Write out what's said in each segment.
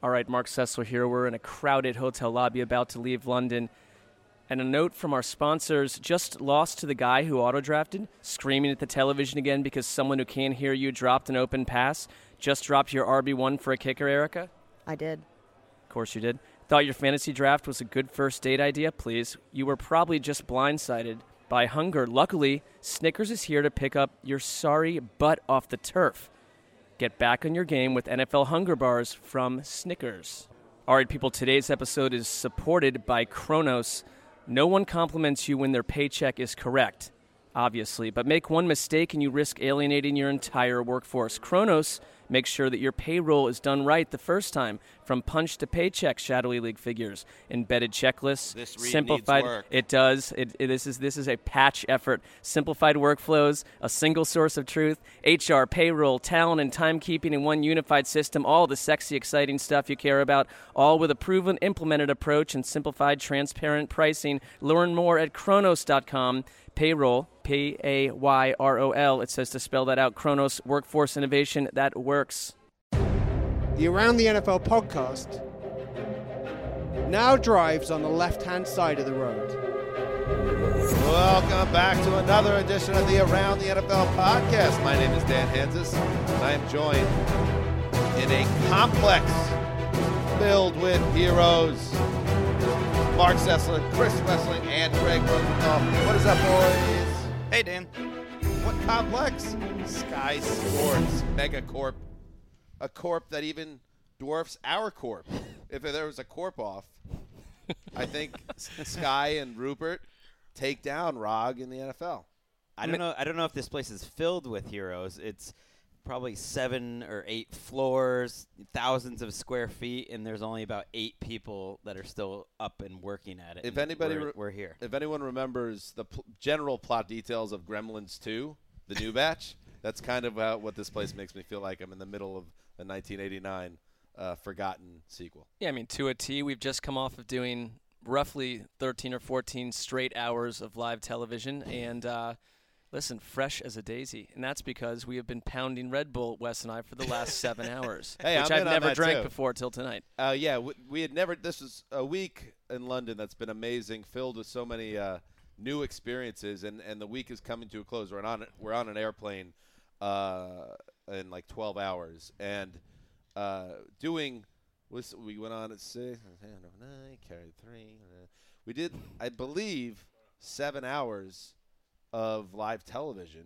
All right, Mark Sessler here. We're in a crowded hotel lobby about to leave London. And a note from our sponsors, just lost to the guy who auto-drafted, screaming at the television again because someone who can't hear you dropped an open pass. Just dropped your RB1 for a kicker, Erica? I did. Of course you did. Thought your fantasy draft was a good first date idea? Please. You were probably just blindsided by hunger. Luckily, Snickers is here to pick up your sorry butt off the turf. Get back on your game with NFL Hunger Bars from Snickers. All right, people, today's episode is supported by Kronos. No one compliments you when their paycheck is correct, obviously, but make one mistake and you risk alienating your entire workforce. Kronos makes sure that your payroll is done right the first time, from punch to paycheck. Shadowy League figures, embedded checklists, This read simplified. needs work. It does. This is a patch effort. Simplified workflows, a single source of truth, HR, payroll, talent, and timekeeping in one unified system. All the sexy, exciting stuff you care about, all with a proven, implemented approach and simplified, transparent pricing. Learn more at Kronos.com. Payroll, P-A-Y-R-O-L. It says to spell that out. Kronos, workforce innovation that works. The Around the NFL podcast now drives on the left-hand side of the road. Welcome back to another edition of the Around the NFL podcast. My name is Dan Hansis, and I am joined in a complex filled with heroes. Mark Sessler, Chris Wessling, and Greg Rosenthal. What is up, boys? Hey, Dan. What complex? Sky Sports Megacorp. A corp that even dwarfs our corp. If there was a corp off, I think Sky and Rupert take down ROG in the NFL. I don't know if this place is filled with heroes. It's probably 7 or 8 floors, thousands of square feet, and there's only about 8 people that are still up and working at it. If anybody, we're here. If anyone remembers the general plot details of Gremlins 2, the new batch, that's kind of what this place makes me feel like. I'm in the middle of a 1989 forgotten sequel. Yeah, I mean, to a T, we've just come off of doing roughly 13 or 14 straight hours of live television, and listen, fresh as a daisy. And that's because we have been pounding Red Bull, Wes and I, for the last 7 hours, Hey, which I'm I've in on never that drank too. before till tonight. Yeah, we had never. This was a week in London that's been amazing, filled with so many new experiences, and the week is coming to a close. We're on an airplane in like 12 hours, and we went on at 6, carried 3. We did, I believe, 7 hours of live television,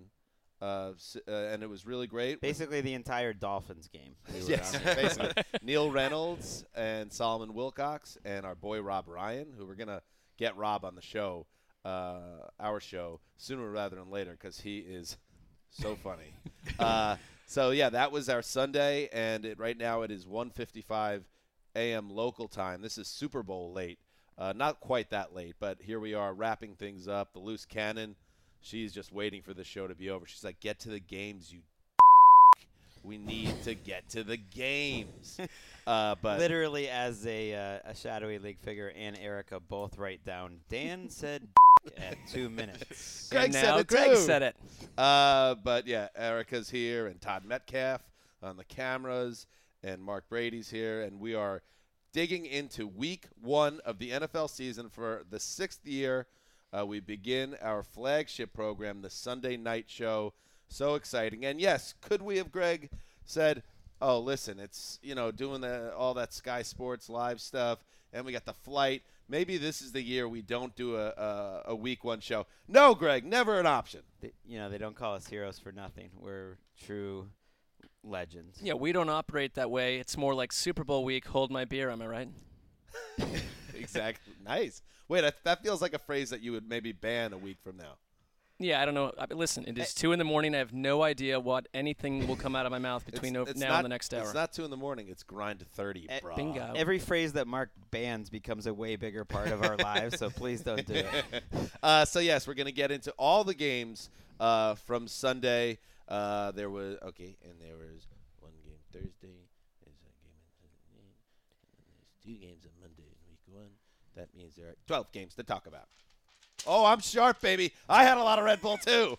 and it was really great. Basically, the entire Dolphins game. Yes, basically. Neil Reynolds and Solomon Wilcox and our boy Rob Ryan, who we're going to get Rob on the show, our show, sooner rather than later because he is so funny. So, yeah, that was our Sunday, and right now it is 1:55 a.m. local time. This is Super Bowl late. Not quite that late, but here we are wrapping things up. The loose cannon, she's just waiting for the show to be over. She's like, get to the games, you We need to get to the games. But literally, as a Shadowy League figure and Erica both write down, Dan said at 2 minutes. Greg and said now it Greg too. said it. But yeah, Erica's here and Todd Metcalf on the cameras and Mark Brady's here, and we are digging into week 1 of the NFL season for the 6th year. We begin our flagship program, the Sunday Night Show. So exciting. And yes, could we have, Greg, said, oh, listen, it's, doing all that Sky Sports live stuff, and we got the flight. Maybe this is the year we don't do a week 1 show. No, Greg, never an option. They don't call us heroes for nothing. We're true legends. Yeah, we don't operate that way. It's more like Super Bowl week, hold my beer, am I right? Exactly. Nice. Wait, that feels like a phrase that you would maybe ban a week from now. Yeah, I don't know. Listen, it is 2 a.m. I have no idea what anything will come out of my mouth between now and the next hour. It's not 2 a.m. It's grind to 30, bro. Bingo. Every phrase that Mark bans becomes a way bigger part of our lives, so please don't do it. So, yes, we're going to get into all the games from Sunday. There was one game Thursday. There's a game and then there's 2 games on Monday in week 1. That means there are 12 games to talk about. Oh, I'm sharp, baby. I had a lot of Red Bull, too.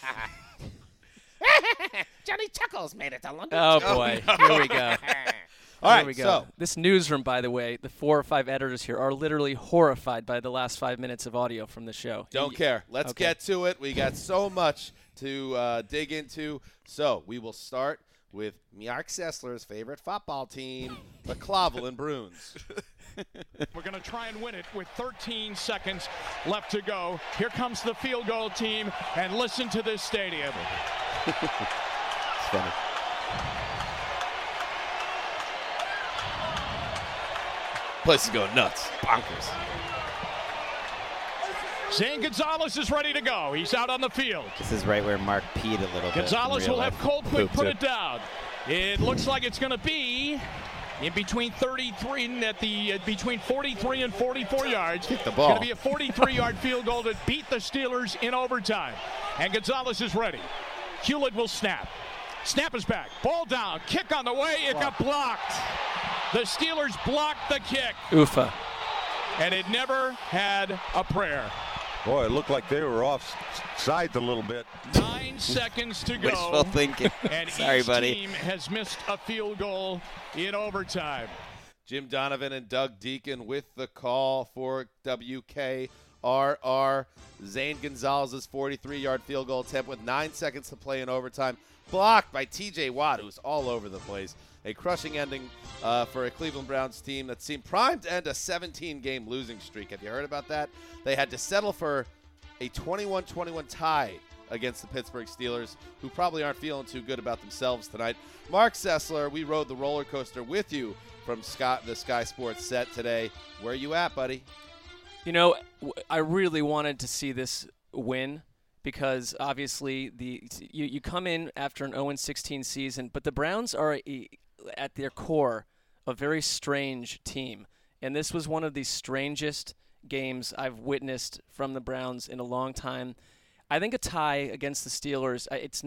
Johnny Chuckles made it to London. Oh, boy. Here we go. All right, There we go. so This newsroom, by the way, the 4 or 5 editors here are literally horrified by the last 5 minutes of audio from the show. don't care. Let's Okay. get to it. We got so much to dig into. So we will start with Mark Sessler's favorite football team, the Cleveland Bruins. We're going to try and win it with 13 seconds left to go. Here comes the field goal team, and listen to this stadium. It's funny. Place is going nuts. Bonkers. Zane Gonzalez is ready to go. He's out on the field. This is right where Mark peed a little bit. Gonzalez in real will life. have Colquitt put too. it down. It looks like it's going to be in between 33 and between 43 and 44 yards. Kick the It's ball. going to be a 43-yard field goal to beat the Steelers in overtime. And Gonzalez is ready. Hewlett will snap. Snap is back. Ball down. Kick on the way. It got blocked. The Steelers blocked the kick, Oofa. and it never had a prayer. Boy, it looked like they were off sides a little bit. 9 seconds to go. Wishful thinking. And Sorry, each buddy. team has missed a field goal in overtime. Jim Donovan and Doug Deacon with the call for WKRR. Zane Gonzalez's 43-yard field goal attempt with 9 seconds to play in overtime. Blocked by TJ Watt, who's all over the place. A crushing ending for a Cleveland Browns team that seemed primed to end a 17-game losing streak. Have you heard about that? They had to settle for a 21-21 tie against the Pittsburgh Steelers, who probably aren't feeling too good about themselves tonight. Mark Sessler, we rode the roller coaster with you from the Sky Sports set today. Where you at, buddy? You know, I really wanted to see this win because obviously you come in after an 0-16 season, but the Browns are at their core a very strange team, and this was one of the strangest games I've witnessed from the Browns in a long time. I think a tie against the Steelers, it's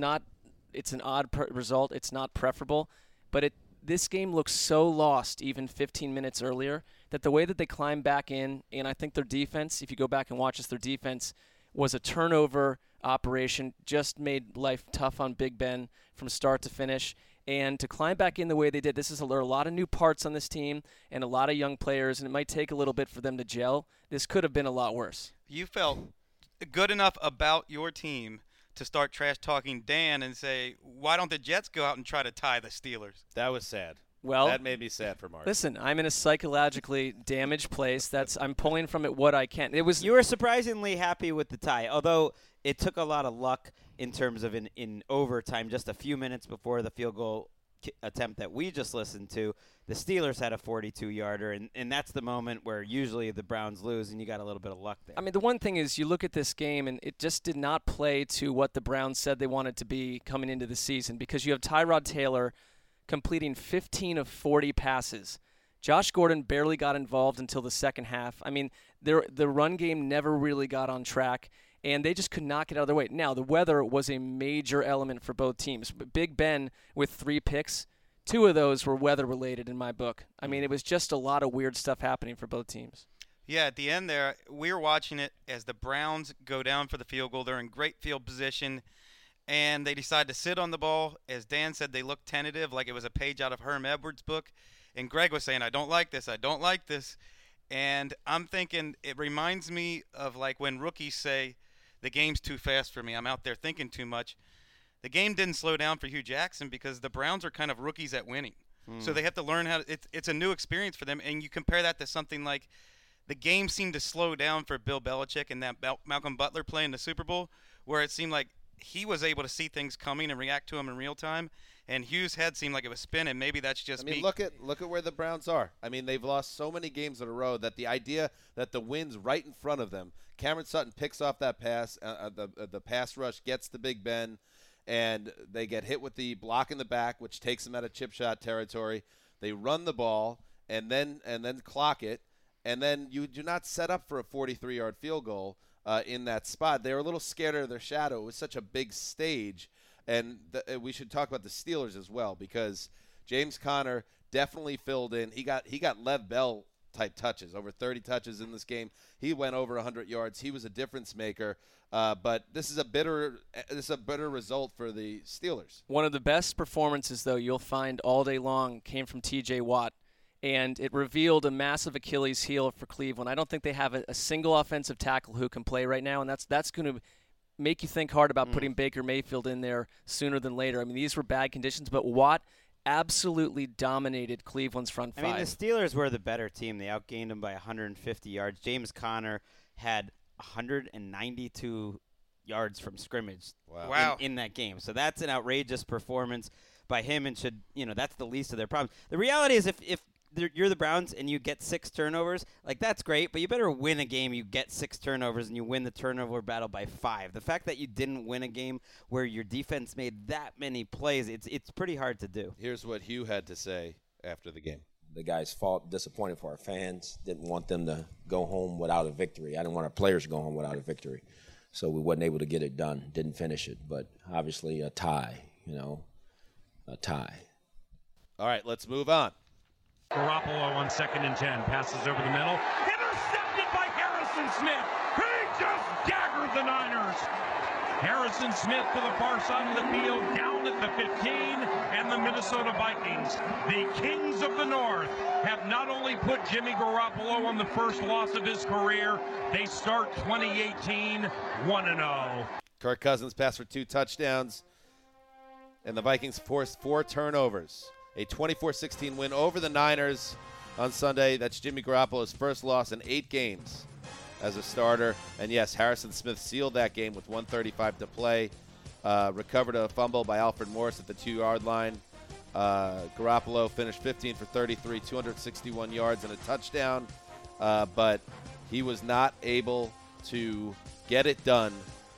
an odd result. It's not preferable, but this game looks so lost even 15 minutes earlier that the way that they climbed back in, and I think their defense, if you go back and watch this, their defense was a turnover operation, just made life tough on Big Ben from start to finish. And to climb back in the way they did, there are a lot of new parts on this team and a lot of young players, and it might take a little bit for them to gel. This could have been a lot worse. You felt good enough about your team to start trash-talking Dan and say, why don't the Jets go out and try to tie the Steelers? That was sad. Well, That made me sad for Mark. listen, I'm in a psychologically damaged place. I'm pulling from it what I can. You were surprisingly happy with the tie, although it took a lot of luck in terms of in overtime. Just a few minutes before the field goal attempt that we just listened to, the Steelers had a 42-yarder, and that's the moment where usually the Browns lose, and you got a little bit of luck there. I mean, the one thing is you look at this game, and it just did not play to what the Browns said they wanted to be coming into the season because you have Tyrod Taylor completing 15 of 40 passes. Josh Gordon barely got involved until the second half. I mean, the run game never really got on track, and they just could not get out of their way. Now, the weather was a major element for both teams. Big Ben with 3 picks, 2 of those were weather-related in my book. I mean, it was just a lot of weird stuff happening for both teams. Yeah, at the end there, we were watching it as the Browns go down for the field goal. They're in great field position, and they decide to sit on the ball. As Dan said, they looked tentative, like it was a page out of Herm Edwards' book. And Greg was saying, I don't like this, I don't like this. And I'm thinking it reminds me of like when rookies say, the game's too fast for me, I'm out there thinking too much. The game didn't slow down for Hugh Jackson because the Browns are kind of rookies at winning. So they have to learn how to – it's a new experience for them. And you compare that to something like the game seemed to slow down for Bill Belichick and that Malcolm Butler play in the Super Bowl where it seemed like he was able to see things coming and react to them in real time. And Hugh's head seemed like it was spinning. Maybe that's just me. look at where the Browns are. I mean, they've lost so many games in a row that the idea that the win's right in front of them. Cameron Sutton picks off that pass. The pass rush gets to Big Ben, and they get hit with the block in the back, which takes them out of chip shot territory. They run the ball and then clock it, and then you do not set up for a 43-yard field goal in that spot. They were a little scared of their shadow. It was such a big stage. And we should talk about the Steelers as well because James Conner definitely filled in. He got Lev Bell type touches, over 30 touches in this game. He went over 100 yards. He was a difference maker. But this is a bitter result for the Steelers. One of the best performances, though, you'll find all day long came from T.J. Watt, and it revealed a massive Achilles heel for Cleveland. I don't think they have a single offensive tackle who can play right now, and that's going to make you think hard about putting Baker Mayfield in there sooner than later. I mean, these were bad conditions, but Watt absolutely dominated Cleveland's front five. I mean, the Steelers were the better team. They outgained them by 150 yards. James Conner had 192 yards from scrimmage in that game. So that's an outrageous performance by him, and that's the least of their problems. The reality is if you're the Browns and you get 6 turnovers, like that's great, but you better win a game you get 6 turnovers and you win the turnover battle by 5. The fact that you didn't win a game where your defense made that many plays, it's pretty hard to do. Here's what Hugh had to say after the game. The guys fought, disappointed for our fans, didn't want them to go home without a victory. I didn't want our players to go home without a victory. So we wasn't able to get it done, didn't finish it. But obviously a tie, a tie. All right, let's move on. Garoppolo on 2nd and 10, passes over the middle. Intercepted by Harrison Smith. He just daggered the Niners. Harrison Smith to the far side of the field, down at the 15, and the Minnesota Vikings, the kings of the North, have not only put Jimmy Garoppolo on the first loss of his career, they start 2018 1-0. Kirk Cousins passed for 2 touchdowns, and the Vikings forced 4 turnovers. A 24-16 win over the Niners on Sunday. That's Jimmy Garoppolo's first loss in 8 games as a starter. And, yes, Harrison Smith sealed that game with 1:35 to play. Recovered a fumble by Alfred Morris at the 2-yard line. Garoppolo finished 15 for 33, 261 yards and a touchdown. But he was not able to get it done.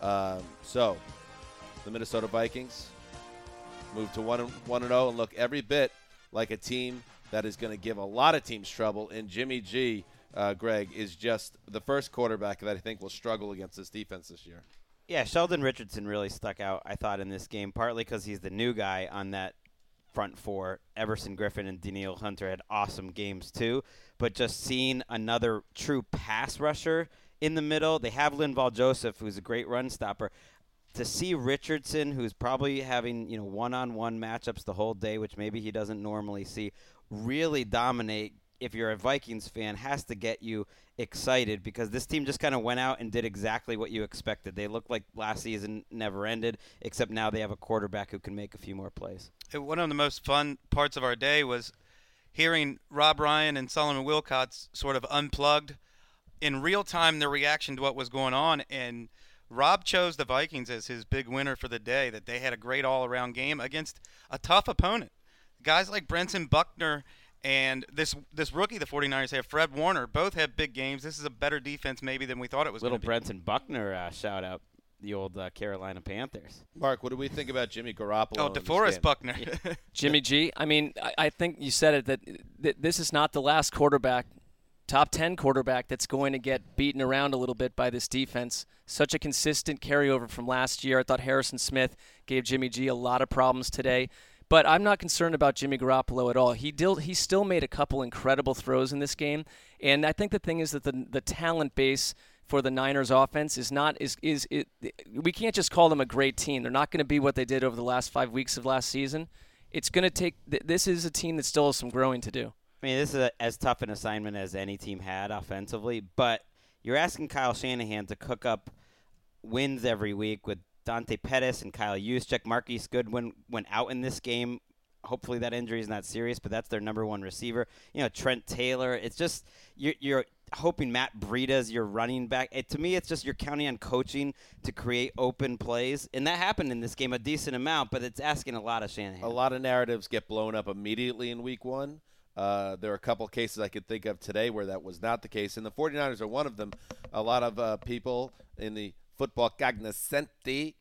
So the Minnesota Vikings move to 1-0 and look every bit like a team that is going to give a lot of teams trouble. And Jimmy G, Greg, is just the first quarterback that I think will struggle against this defense this year. Yeah, Sheldon Richardson really stuck out, I thought, in this game, partly because he's the new guy on that front 4. Everson Griffin and Danielle Hunter had awesome games too, but just seeing another true pass rusher in the middle. They have Linval Joseph, who's a great run stopper. To see Richardson, who's probably having one-on-one matchups the whole day, which maybe he doesn't normally see, really dominate, if you're a Vikings fan, has to get you excited, because this team just kind of went out and did exactly what you expected. They looked like last season never ended, except now they have a quarterback who can make a few more plays. One of the most fun parts of our day was hearing Rob Ryan and Solomon Wilcots sort of unplugged in real time their reaction to what was going on, and Rob chose the Vikings as his big winner for the day, that they had a great all-around game against a tough opponent. Guys like Brenton Buckner and this rookie the 49ers have, Fred Warner, both have big games. This is a better defense maybe than we thought it was going to be. Little Brenton Buckner shout out the old Carolina Panthers. Mark, what do we think about Jimmy Garoppolo? Oh, DeForest Buckner. Jimmy G, I mean, I think you said it, that this is not the last quarterback, top 10 quarterback, that's going to get beaten around a little bit by this defense. Such a consistent carryover from last year. I thought Harrison Smith gave Jimmy G a lot of problems today. But I'm not concerned about Jimmy Garoppolo at all. He still made a couple incredible throws in this game. And I think the thing is that the talent base for the Niners offense we can't just call them a great team. They're not going to be what they did over the last 5 weeks of last season. It's going to take this is a team that still has some growing to do. I mean, this is as tough an assignment as any team had offensively, but you're asking Kyle Shanahan to cook up wins every week with Dante Pettis and Kyle Juszczyk. Marquise Goodwin went out in this game. Hopefully that injury is not serious, but that's their number one receiver. Trent Taylor. It's just you're hoping Matt Breida's your running back. To me, it's just you're counting on coaching to create open plays, and that happened in this game a decent amount, but it's asking a lot of Shanahan. A lot of narratives get blown up immediately in week 1. There are a couple cases I could think of today where that was not the case, and the 49ers are one of them. A lot of people in the football cognoscenti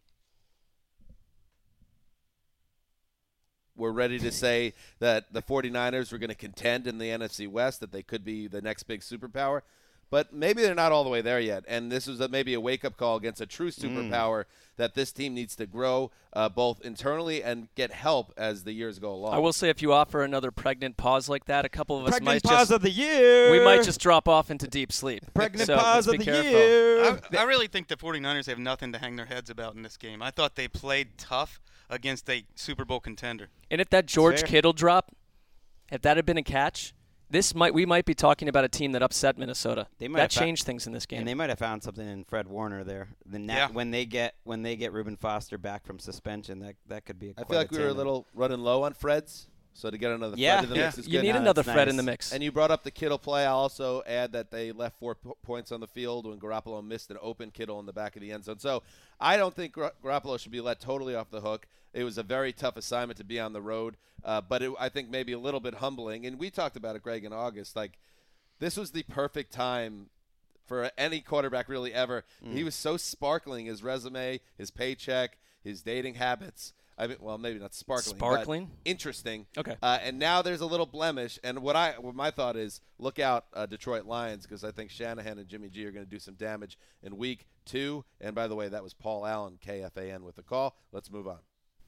were ready to say that the 49ers were going to contend in the NFC West, that they could be the next big superpower. but maybe they're not all the way there yet. And this was maybe a wake-up call against a true superpower that this team needs to grow both internally and get help as the years go along. I will say, if you offer another pregnant pause like that, a couple of us might pause just of the year. We might just drop off into deep sleep. Pregnant so pause let's of be the careful. year. I really think the 49ers have nothing to hang their heads about in this game. I thought they played tough against a Super Bowl contender. And if that George fair. Kittle drop, if that had been a catch, we might be talking about a team that upset Minnesota. That changed things in this game. And they might have found something in Fred Warner there. When they get Reuben Foster back from suspension, that could be. I feel like we were a little running low on Freds. So to get another Fred in the mix is good. You need another Fred in the mix. And you brought up the Kittle play. I'll also add that they left 4 points on the field when Garoppolo missed an open Kittle in the back of the end zone. So I don't think Garoppolo should be let totally off the hook. It was a very tough assignment to be on the road, but I think maybe a little bit humbling. And we talked about it, Greg, in August. Like, this was the perfect time for any quarterback really ever. He was so sparkling, his resume, his paycheck, his dating habits. I mean, well, maybe not sparkling, but interesting. Okay. And now there's a little blemish. And what my thought is, look out, Detroit Lions, because I think Shanahan and Jimmy G are going to do some damage in week 2. And by the way, that was Paul Allen, KFAN, with the call. Let's move on.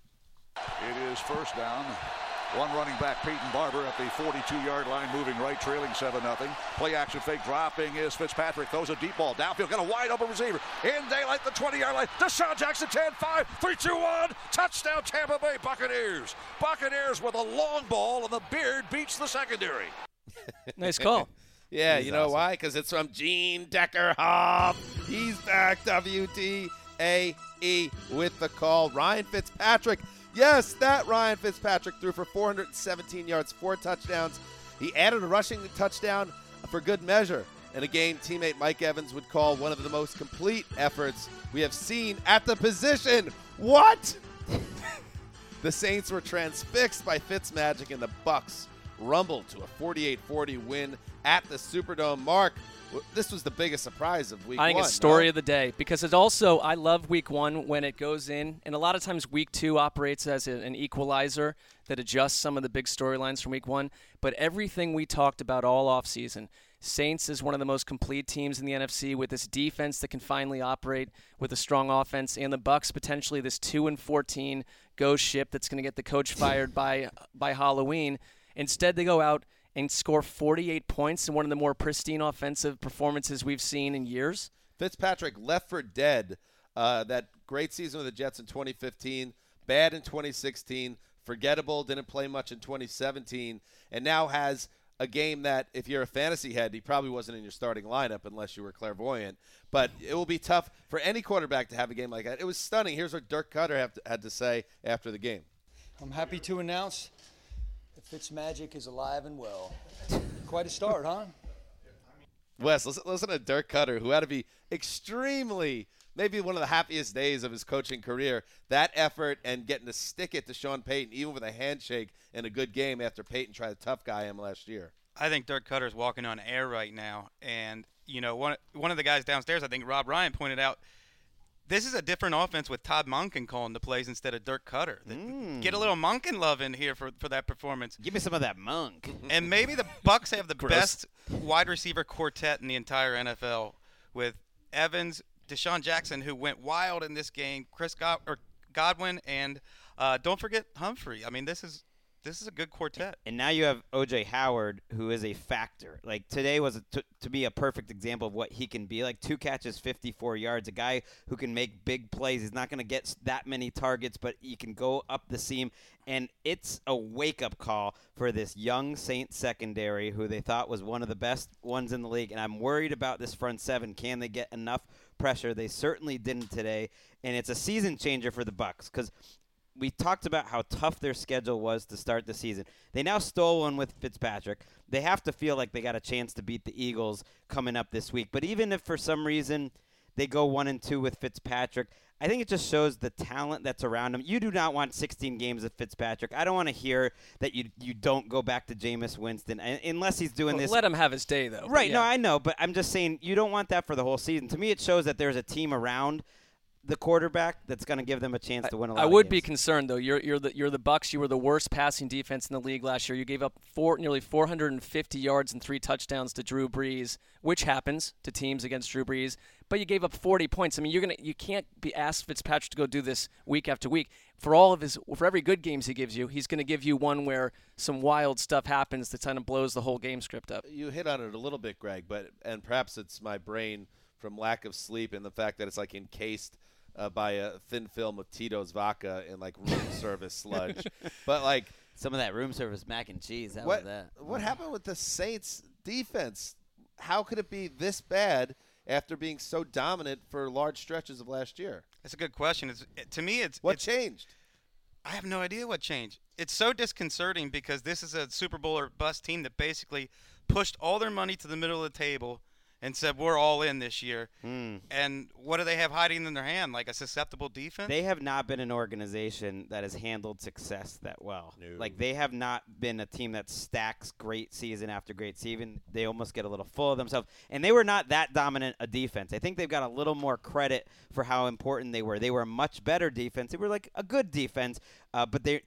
It is first down. One running back, Peyton Barber, at the 42-yard line, moving right, trailing 7-0. Play action fake, dropping is Fitzpatrick. Throws a deep ball downfield, got a wide open receiver. In daylight, the 20-yard line. DeSean Jackson, 10-5, 3-2-1. Touchdown, Tampa Bay Buccaneers. Buccaneers with a long ball, and the Beard beats the secondary. Nice call. Yeah, you know why? Because it's from Gene Deckerhoff. He's back, WTAE with the call. Ryan Fitzpatrick. Yes, that Ryan Fitzpatrick threw for 417 yards, 4 touchdowns. He added a rushing touchdown for good measure in a game teammate Mike Evans would call one of the most complete efforts we have seen at the position. What? The Saints were transfixed by Fitzmagic, and the Bucs rumbled to a 48-40 win at the Superdome. Mark, this was the biggest surprise of week 1. I think it's story of the day because it's also, I love week 1 when it goes in, and a lot of times week 2 operates as an equalizer that adjusts some of the big storylines from week 1. But everything we talked about all offseason, Saints is one of the most complete teams in the NFC with this defense that can finally operate with a strong offense, and the Bucs potentially this 2-14 ghost ship that's going to get the coach fired by Halloween. Instead, they go out and score 48 points in one of the more pristine offensive performances we've seen in years. Fitzpatrick left for dead that great season with the Jets in 2015, bad in 2016, forgettable, didn't play much in 2017, and now has a game that if you're a fantasy head, he probably wasn't in your starting lineup unless you were clairvoyant. But it will be tough for any quarterback to have a game like that. It was stunning. Here's what Dirk Cutter had to say after the game. I'm happy to announce that Fitzmagic is alive and well. Quite a start, huh? Wes, listen to Dirk Cutter, who had to be extremely, maybe one of the happiest days of his coaching career. That effort and getting to stick it to Sean Payton, even with a handshake in a good game after Payton tried to tough guy him last year. I think Dirk Cutter's walking on air right now. And, you know, one of the guys downstairs, I think Rob Ryan pointed out, this is a different offense with Todd Monken calling the plays instead of Dirk Cutter. Get a little Monken love in here for that performance. Give me some of that Monk. And maybe the Bucs have the best wide receiver quartet in the entire NFL with Evans, DeSean Jackson, who went wild in this game, Godwin, and don't forget Humphrey. I mean, this is a good quartet. And now you have O.J. Howard, who is a factor. Like, today was to be a perfect example of what he can be. Like, 2 catches, 54 yards, a guy who can make big plays. He's not going to get that many targets, but he can go up the seam. And it's a wake-up call for this young Saints secondary who they thought was one of the best ones in the league. And I'm worried about this front seven. Can they get enough pressure? They certainly didn't today. And it's a season changer for the Bucs because we talked about how tough their schedule was to start the season. They now stole one with Fitzpatrick. They have to feel like they got a chance to beat the Eagles coming up this week. But even if for some reason they go 1-2 with Fitzpatrick, I think it just shows the talent that's around him. You do not want 16 games of Fitzpatrick. I don't want to hear that you don't go back to Jameis Winston unless he's doing this. Let him have his day, though. Right, yeah. No, I know. But I'm just saying you don't want that for the whole season. To me, it shows that there's a team around the quarterback that's going to give them a chance to win a lot I of would be games. concerned, though. You're the Bucs. You were the worst passing defense in the league last year. You gave up nearly 450 yards and 3 touchdowns to Drew Brees, which happens to teams against Drew Brees. But you gave up 40 points. I mean, you can't be asked Fitzpatrick to go do this week after week. For every good games he gives you, he's going to give you one where some wild stuff happens that kind of blows the whole game script up. You hit on it a little bit, Greg, and perhaps it's my brain from lack of sleep and the fact that it's like encased by a thin film of Tito's vodka and like room service sludge. But like some of that room service mac and cheese. How was that? What happened with the Saints defense? How could it be this bad after being so dominant for large stretches of last year? That's a good question. To me, what changed? I have no idea what changed. It's so disconcerting because this is a Super Bowl or bust team that basically pushed all their money to the middle of the table and said, we're all in this year. And what do they have hiding in their hand? Like a susceptible defense? They have not been an organization that has handled success that well. No. Like, they have not been a team that stacks great season after great season. They almost get a little full of themselves. And they were not that dominant a defense. I think they've got a little more credit for how important they were. They were a much better defense. They were like a good defense, but they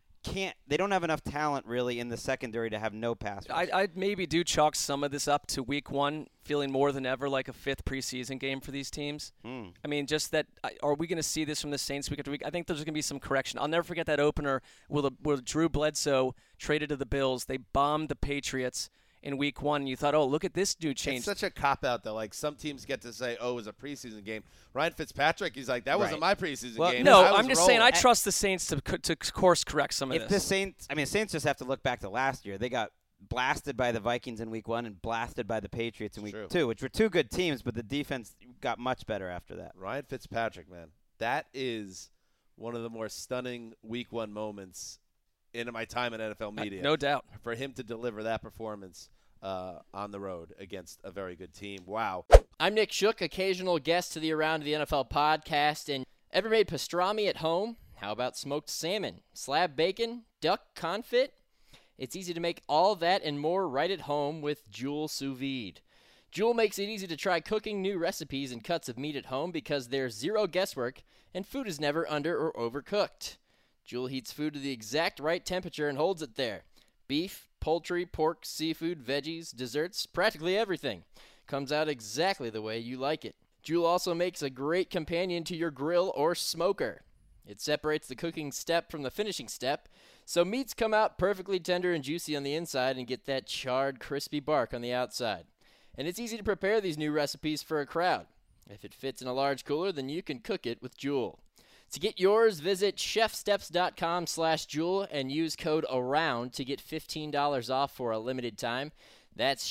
don't have enough talent really in the secondary to have no pass rush. I'd maybe do chalk some of this up to week 1 feeling more than ever like a 5th preseason game for these teams. I mean, just that, are we going to see this from the Saints week after week? I think there's going to be some correction. I'll never forget that opener where Drew Bledsoe traded to the Bills. They bombed the Patriots in week 1, and you thought, oh, look at this dude change. It's such a cop-out, though. Like, some teams get to say, oh, it was a preseason game. Ryan Fitzpatrick, he's like, that wasn't my preseason game. No, I'm just saying I trust the Saints to course correct some of this. If the Saints just have to look back to last year. They got blasted by the Vikings in week 1 and blasted by the Patriots in week 2, which were 2 good teams, but the defense got much better after that. Ryan Fitzpatrick, man, that is one of the more stunning week 1 moments in my time in NFL media. No doubt. For him to deliver that performance on the road against a very good team. Wow. I'm Nick Shook, occasional guest to the Around the NFL podcast. And ever made pastrami at home? How about smoked salmon, slab bacon, duck confit? It's easy to make all that and more right at home with Joule Sous Vide. Joule makes it easy to try cooking new recipes and cuts of meat at home because there's zero guesswork and food is never under or overcooked. Joule heats food to the exact right temperature and holds it there. Beef, poultry, pork, seafood, veggies, desserts, practically everything comes out exactly the way you like it. Joule also makes a great companion to your grill or smoker. It separates the cooking step from the finishing step, so meats come out perfectly tender and juicy on the inside and get that charred, crispy bark on the outside. And it's easy to prepare these new recipes for a crowd. If it fits in a large cooler, then you can cook it with Joule. To get yours, visit chefsteps.com/Joule and use code AROUND to get $15 off for a limited time. That's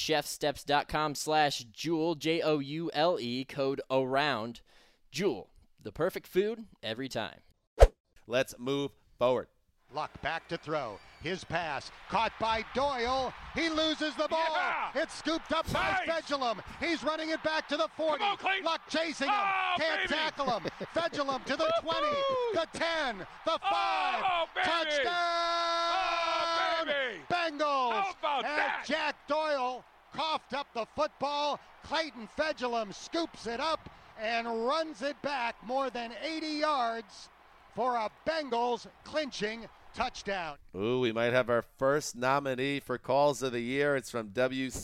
chefsteps.com/Joule, Joule, code AROUND. Joule, the perfect food every time. Let's move forward. Luck back to throw. His pass caught by Doyle. He loses the ball. Yeah. It's scooped up by Fedulum. He's running it back to the 40. Luck chasing him. Can't tackle him. Fedulum to the 20, the 10, the 5. Touchdown! Bengals! How about and that? Jack Doyle coughed up the football. Clayton Fedulum scoops it up and runs it back more than 80 yards for a Bengals clinching touchdown. Ooh, we might have our first nominee for Calls of the Year. It's from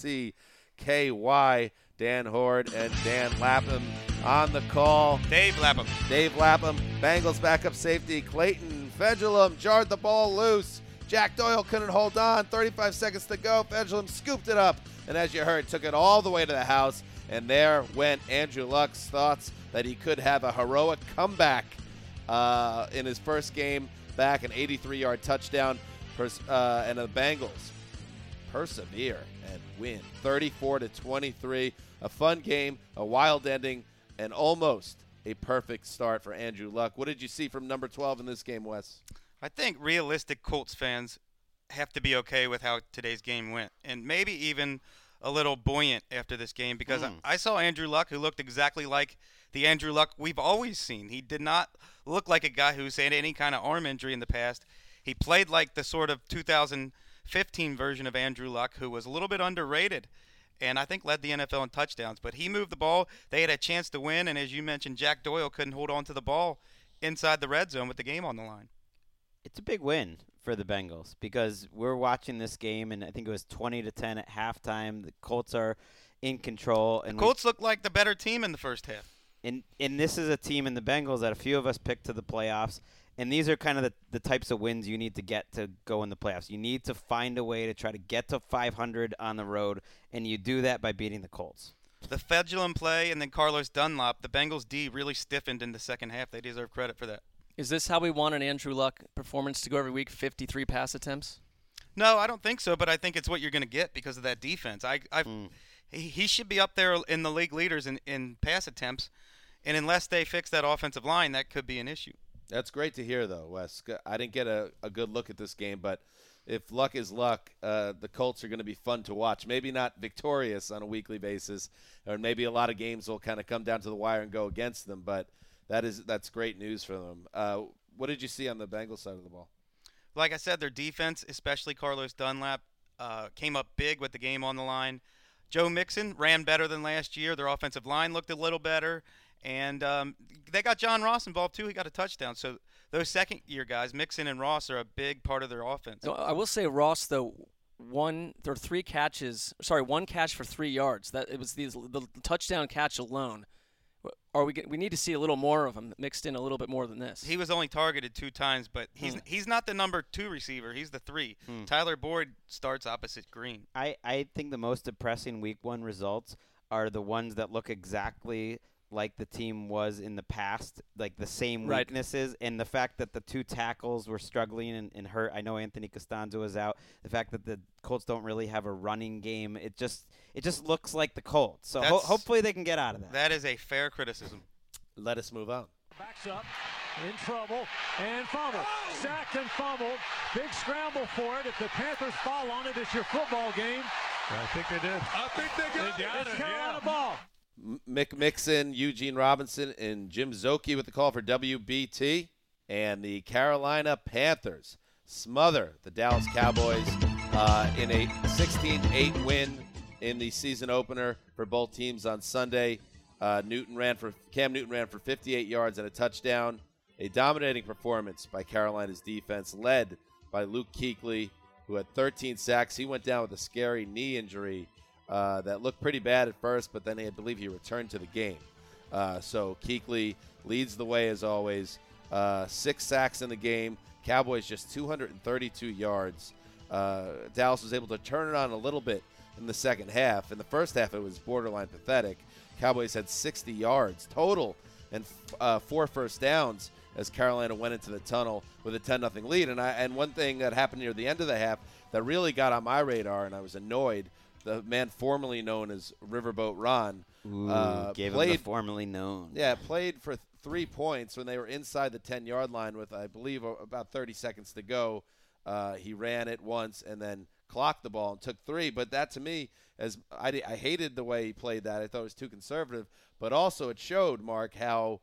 WCKY, Dan Horde and Dan Lapham on the call. Dave Lapham. Bengals backup safety Clayton Fedulum jarred the ball loose. Jack Doyle couldn't hold on. 35 seconds to go. Fedulum scooped it up, and as you heard, took it all the way to the house. And there went Andrew Luck's thoughts that he could have a heroic comeback in his first game back, an 83-yard touchdown, and the Bengals persevere and win 34-23. A fun game, a wild ending, and almost a perfect start for Andrew Luck. What did you see from number 12 in this game, Wes? I think realistic Colts fans have to be okay with how today's game went, and maybe even a little buoyant after this game, because I saw Andrew Luck, who looked exactly like the Andrew Luck we've always seen. He did not look like a guy who's had any kind of arm injury in the past. He played like the sort of 2015 version of Andrew Luck, who was a little bit underrated. and I think led the NFL in touchdowns. But he moved the ball. They had a chance to win, and as you mentioned, Jack Doyle couldn't hold on to the ball inside the red zone with the game on the line. It's a big win for the Bengals because we're watching this game, and I think it was 20-10 at halftime. The Colts are in control. And the Colts looked like the better team in the first half. And this is a team in the Bengals that a few of us picked to the playoffs. And these are kind of the types of wins you need to get to go in the playoffs. You need to find a way to try to get to 500 on the road, and you do that by beating the Colts. The Fedulum play and then Carlos Dunlap, the Bengals D really stiffened in the second half. They deserve credit for that. Is this how we want an Andrew Luck performance to go every week, 53 pass attempts? No, I don't think so, but I think it's what you're going to get because of that defense. He should be up there in the league leaders in pass attempts, and unless they fix that offensive line, that could be an issue. That's great to hear, though, Wes. I didn't get a good look at this game, but if luck is luck, the Colts are going to be fun to watch. Maybe not victorious on a weekly basis, or maybe a lot of games will kind of come down to the wire and go against them, but that's great news for them. What did you see on the Bengals side of the ball? Like I said, their defense, especially Carlos Dunlap, came up big with the game on the line. Joe Mixon ran better than last year. Their offensive line looked a little better. And they got John Ross involved, too. He got a touchdown. So those second-year guys, Mixon and Ross, are a big part of their offense. I will say Ross, though, one catch for 3 yards. That it was the touchdown catch alone. We need to see a little more of him mixed in a little bit more than this. He was only targeted 2 times, but he's not the number 2 receiver. He's the 3. Tyler Boyd starts opposite Green. I think the most depressing Week 1 results are the ones that look exactly like the team was in the past, like the same weaknesses, and the fact that the 2 tackles were struggling and hurt. I know Anthony Costanzo is out. The fact that the Colts don't really have a running game, it just looks like the Colts. So hopefully they can get out of that. That is a fair criticism. Let us move on. Backs up, in trouble, and fumbled. Sacked and fumbled. Big scramble for it. If the Panthers fall on it, it's your football game. I think they did. I think they got it. It's Carolina ball. Mick Mixon, Eugene Robinson, and Jim Zoki with the call for WBT. And the Carolina Panthers smother the Dallas Cowboys in a 16-8 win in the season opener for both teams on Sunday. Cam Newton ran for 58 yards and a touchdown. A dominating performance by Carolina's defense, led by Luke Kuechly, who had 13 sacks. He went down with a scary knee injury that looked pretty bad at first, but then I believe he returned to the game. So Kuechly leads the way as always. 6 sacks in the game. Cowboys just 232 yards. Dallas was able to turn it on a little bit in the second half. In the first half, it was borderline pathetic. Cowboys had 60 yards total and 4 first downs as Carolina went into the tunnel with a 10-0 lead. And one thing that happened near the end of the half that really got on my radar, and I was annoyed, the man formerly known as Riverboat Ron gave him the formerly known. Yeah, played for 3 points when they were inside the 10-yard line with, I believe, about 30 seconds to go. He ran it once and then clocked the ball and took 3. But that, to me, as I hated the way he played that. I thought it was too conservative. But also it showed, Mark, how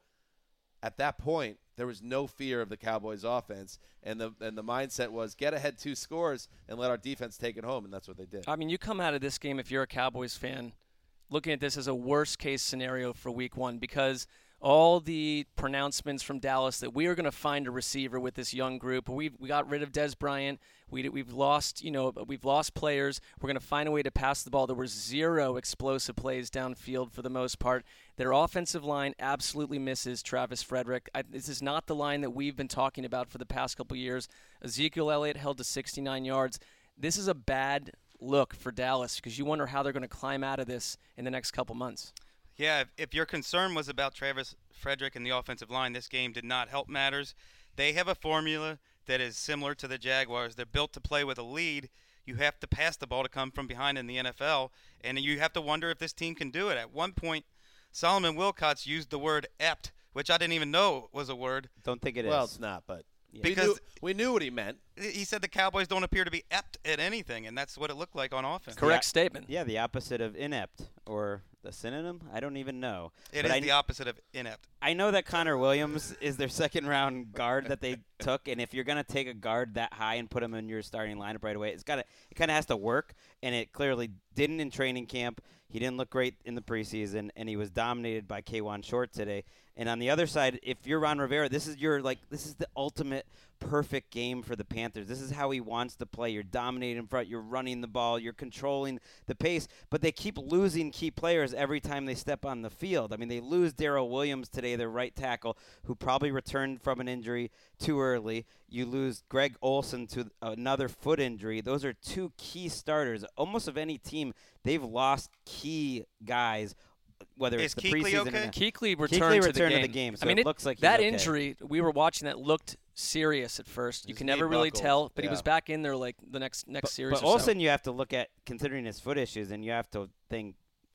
at that point there was no fear of the Cowboys' offense, and the mindset was get ahead 2 scores and let our defense take it home, and that's what they did. I mean, you come out of this game, if you're a Cowboys fan, looking at this as a worst-case scenario for Week 1 because all the pronouncements from Dallas that we are going to find a receiver with this young group. We got rid of Dez Bryant. We've lost players. We're going to find a way to pass the ball. There were 0 explosive plays downfield for the most part. Their offensive line absolutely misses Travis Frederick. This is not the line that we've been talking about for the past couple years. Ezekiel Elliott held to 69 yards. This is a bad look for Dallas because you wonder how they're going to climb out of this in the next couple months. Yeah, if your concern was about Travis Frederick and the offensive line, this game did not help matters. They have a formula that is similar to the Jaguars. They're built to play with a lead. You have to pass the ball to come from behind in the NFL, and you have to wonder if this team can do it. At one point, Solomon Wilcots used the word "ept," which I didn't even know was a word. Don't think it is. Well, it's not, but because we knew what he meant. He said the Cowboys don't appear to be ept at anything, and that's what it looked like on offense. Correct statement. Yeah, the opposite of inept, or the synonym? I don't even know. It is the opposite of inept. I know that Connor Williams is their second-round guard that took. And if you're going to take a guard that high and put him in your starting lineup right away, it kind of has to work. And it clearly didn't in training camp. He didn't look great in the preseason, and he was dominated by K'Wan Short today. And on the other side, if you're Ron Rivera, this is the ultimate perfect game for the Panthers. This is how he wants to play. You're dominating in front. You're running the ball. You're controlling the pace. But they keep losing key players every time they step on the field. I mean, they lose Darrell Williams today, their right tackle, who probably returned from an injury too early. You lose Greg Olsen to another foot injury. Those are two key starters. Almost of any team, they've lost key guys. Whether it's the preseason okay? Keekly returned to the game. So I mean, it looks like that he's okay. injury we were watching that looked serious at first. You can never really tell, but he was back in there like the next series. But or Olsen, so. you have to look at considering his foot issues, and you have to think.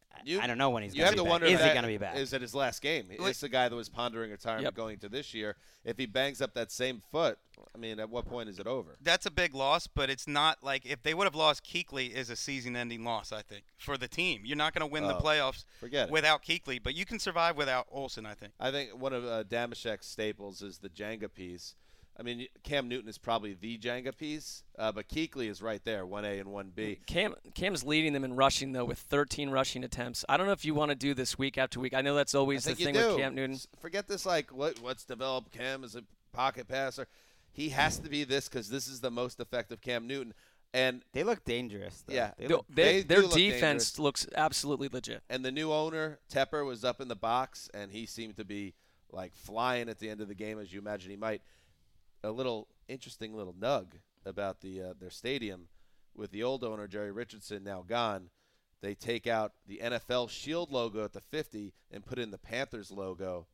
I don't know when he's You going have to to be wonder back. if Is he that going to be back? is at his last game. It's the guy that was pondering retirement going to this year. If he bangs up that same foot, I mean, at what point is it over? That's a big loss, but it's not like if they would have lost Kuechly is a season-ending loss, I think, for the team. You're not going to win the playoffs without Kuechly, but you can survive without Olsen, I think. I think one of Damashek's staples is the Jenga piece. I mean, Cam Newton is probably the Jenga piece, but Kuechly is right there, 1A and 1B. Cam's leading them in rushing, though, with 13 rushing attempts. I don't know if you want to do this week after week. I know that's always the thing with Cam Newton. Forget this, like, what's developed Cam as a pocket passer. He has to be this because this is the most effective Cam Newton. And they look dangerous, though. Yeah. Their defense looks absolutely legit. And the new owner, Tepper, was up in the box, and he seemed to be, like, flying at the end of the game, as you imagine he might. A little interesting little nug about their stadium with the old owner, Jerry Richardson, now gone. They take out the NFL Shield logo at the 50 and put in the Panthers logo.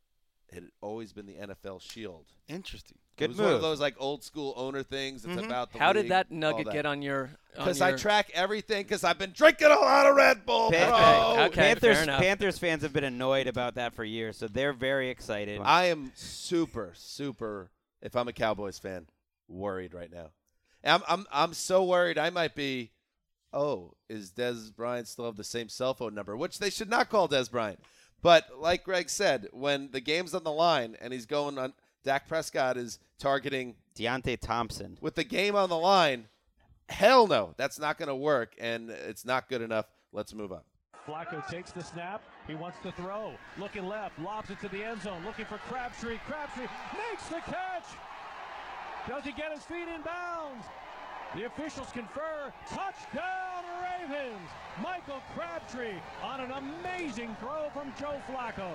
It had always been the NFL Shield. Interesting. It was one of those like old school owner things. It's about the How league, did that nugget get on your? Because I track everything. Because I've been drinking a lot of Red Bull, bro. Okay, Panthers fans have been annoyed about that for years, so they're very excited. I am super, super. If I'm a Cowboys fan, worried right now. I'm so worried I might be, is Dez Bryant still have the same cell phone number? Which they should not call Dez Bryant. But like Greg said, when the game's on the line and he's going on, Dak Prescott is targeting Deontay Thompson. With the game on the line, hell no, that's not going to work, and it's not good enough. Let's move on. Flacco takes the snap. He wants to throw. Looking left. Lobs it to the end zone. Looking for Crabtree. Crabtree makes the catch. Does he get his feet in bounds? The officials confer. Touchdown Ravens. Michael Crabtree on an amazing throw from Joe Flacco.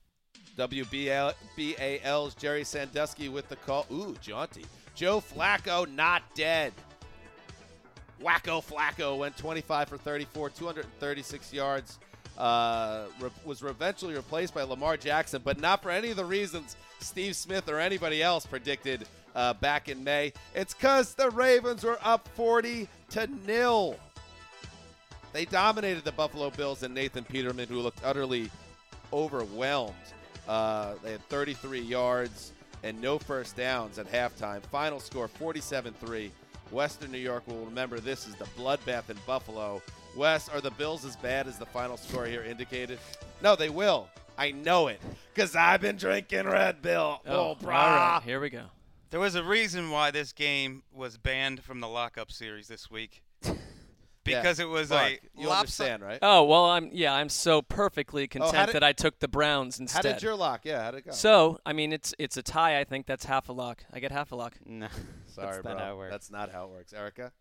WBAL's Jerry Sandusky with the call. Ooh, jaunty. Joe Flacco not dead. Wacko Flacco went 25 for 34, 236 yards. Was eventually replaced by Lamar Jackson, but not for any of the reasons Steve Smith or anybody else predicted back in May. It's because the Ravens were up 40-0. They dominated the Buffalo Bills and Nathan Peterman, who looked utterly overwhelmed. They had 33 yards and no first downs at halftime. Final score 47-3. Western New York will remember this is the bloodbath in Buffalo. Wes, are the Bills as bad as the final score here indicated? No, they will. I know it because I've been drinking Red Bull. All right, here we go. There was a reason why this game was banned from the lockup series this week. Because it was Mark, a you understand, right? Oh, well, I'm so perfectly content that I took the Browns instead. How did your lock? Yeah, how'd it go? So, I mean, it's a tie. I think that's half a lock. I get half a lock. No, sorry, that's not bro. how it works. That's not how it works. Erica?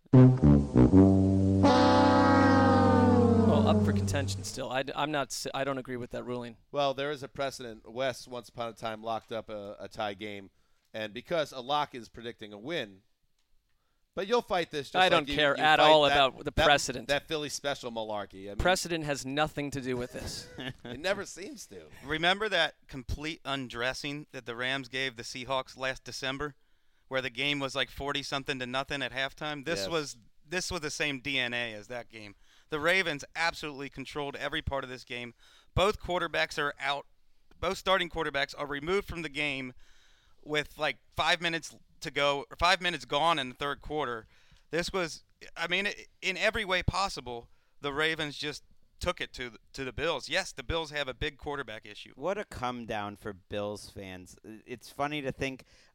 Well, up for contention still. I don't agree with that ruling. Well, there is a precedent. Wes, once upon a time, locked up a tie game, and because a lock is predicting a win, but you'll fight this. Just I don't care at all about the precedent. That Philly special malarkey. I mean, precedent has nothing to do with this. It never seems to. Remember that complete undressing that the Rams gave the Seahawks last December, where the game was like 40-something to nothing at halftime? This was the same DNA as that game. The Ravens absolutely controlled every part of this game. Both quarterbacks are out. Both starting quarterbacks are removed from the game with like 5 minutes to go, or 5 minutes gone in the third quarter. This was, I mean, in every way possible, the Ravens just took it to the Bills. Yes, the Bills have a big quarterback issue. What a come down for Bills fans. It's funny to think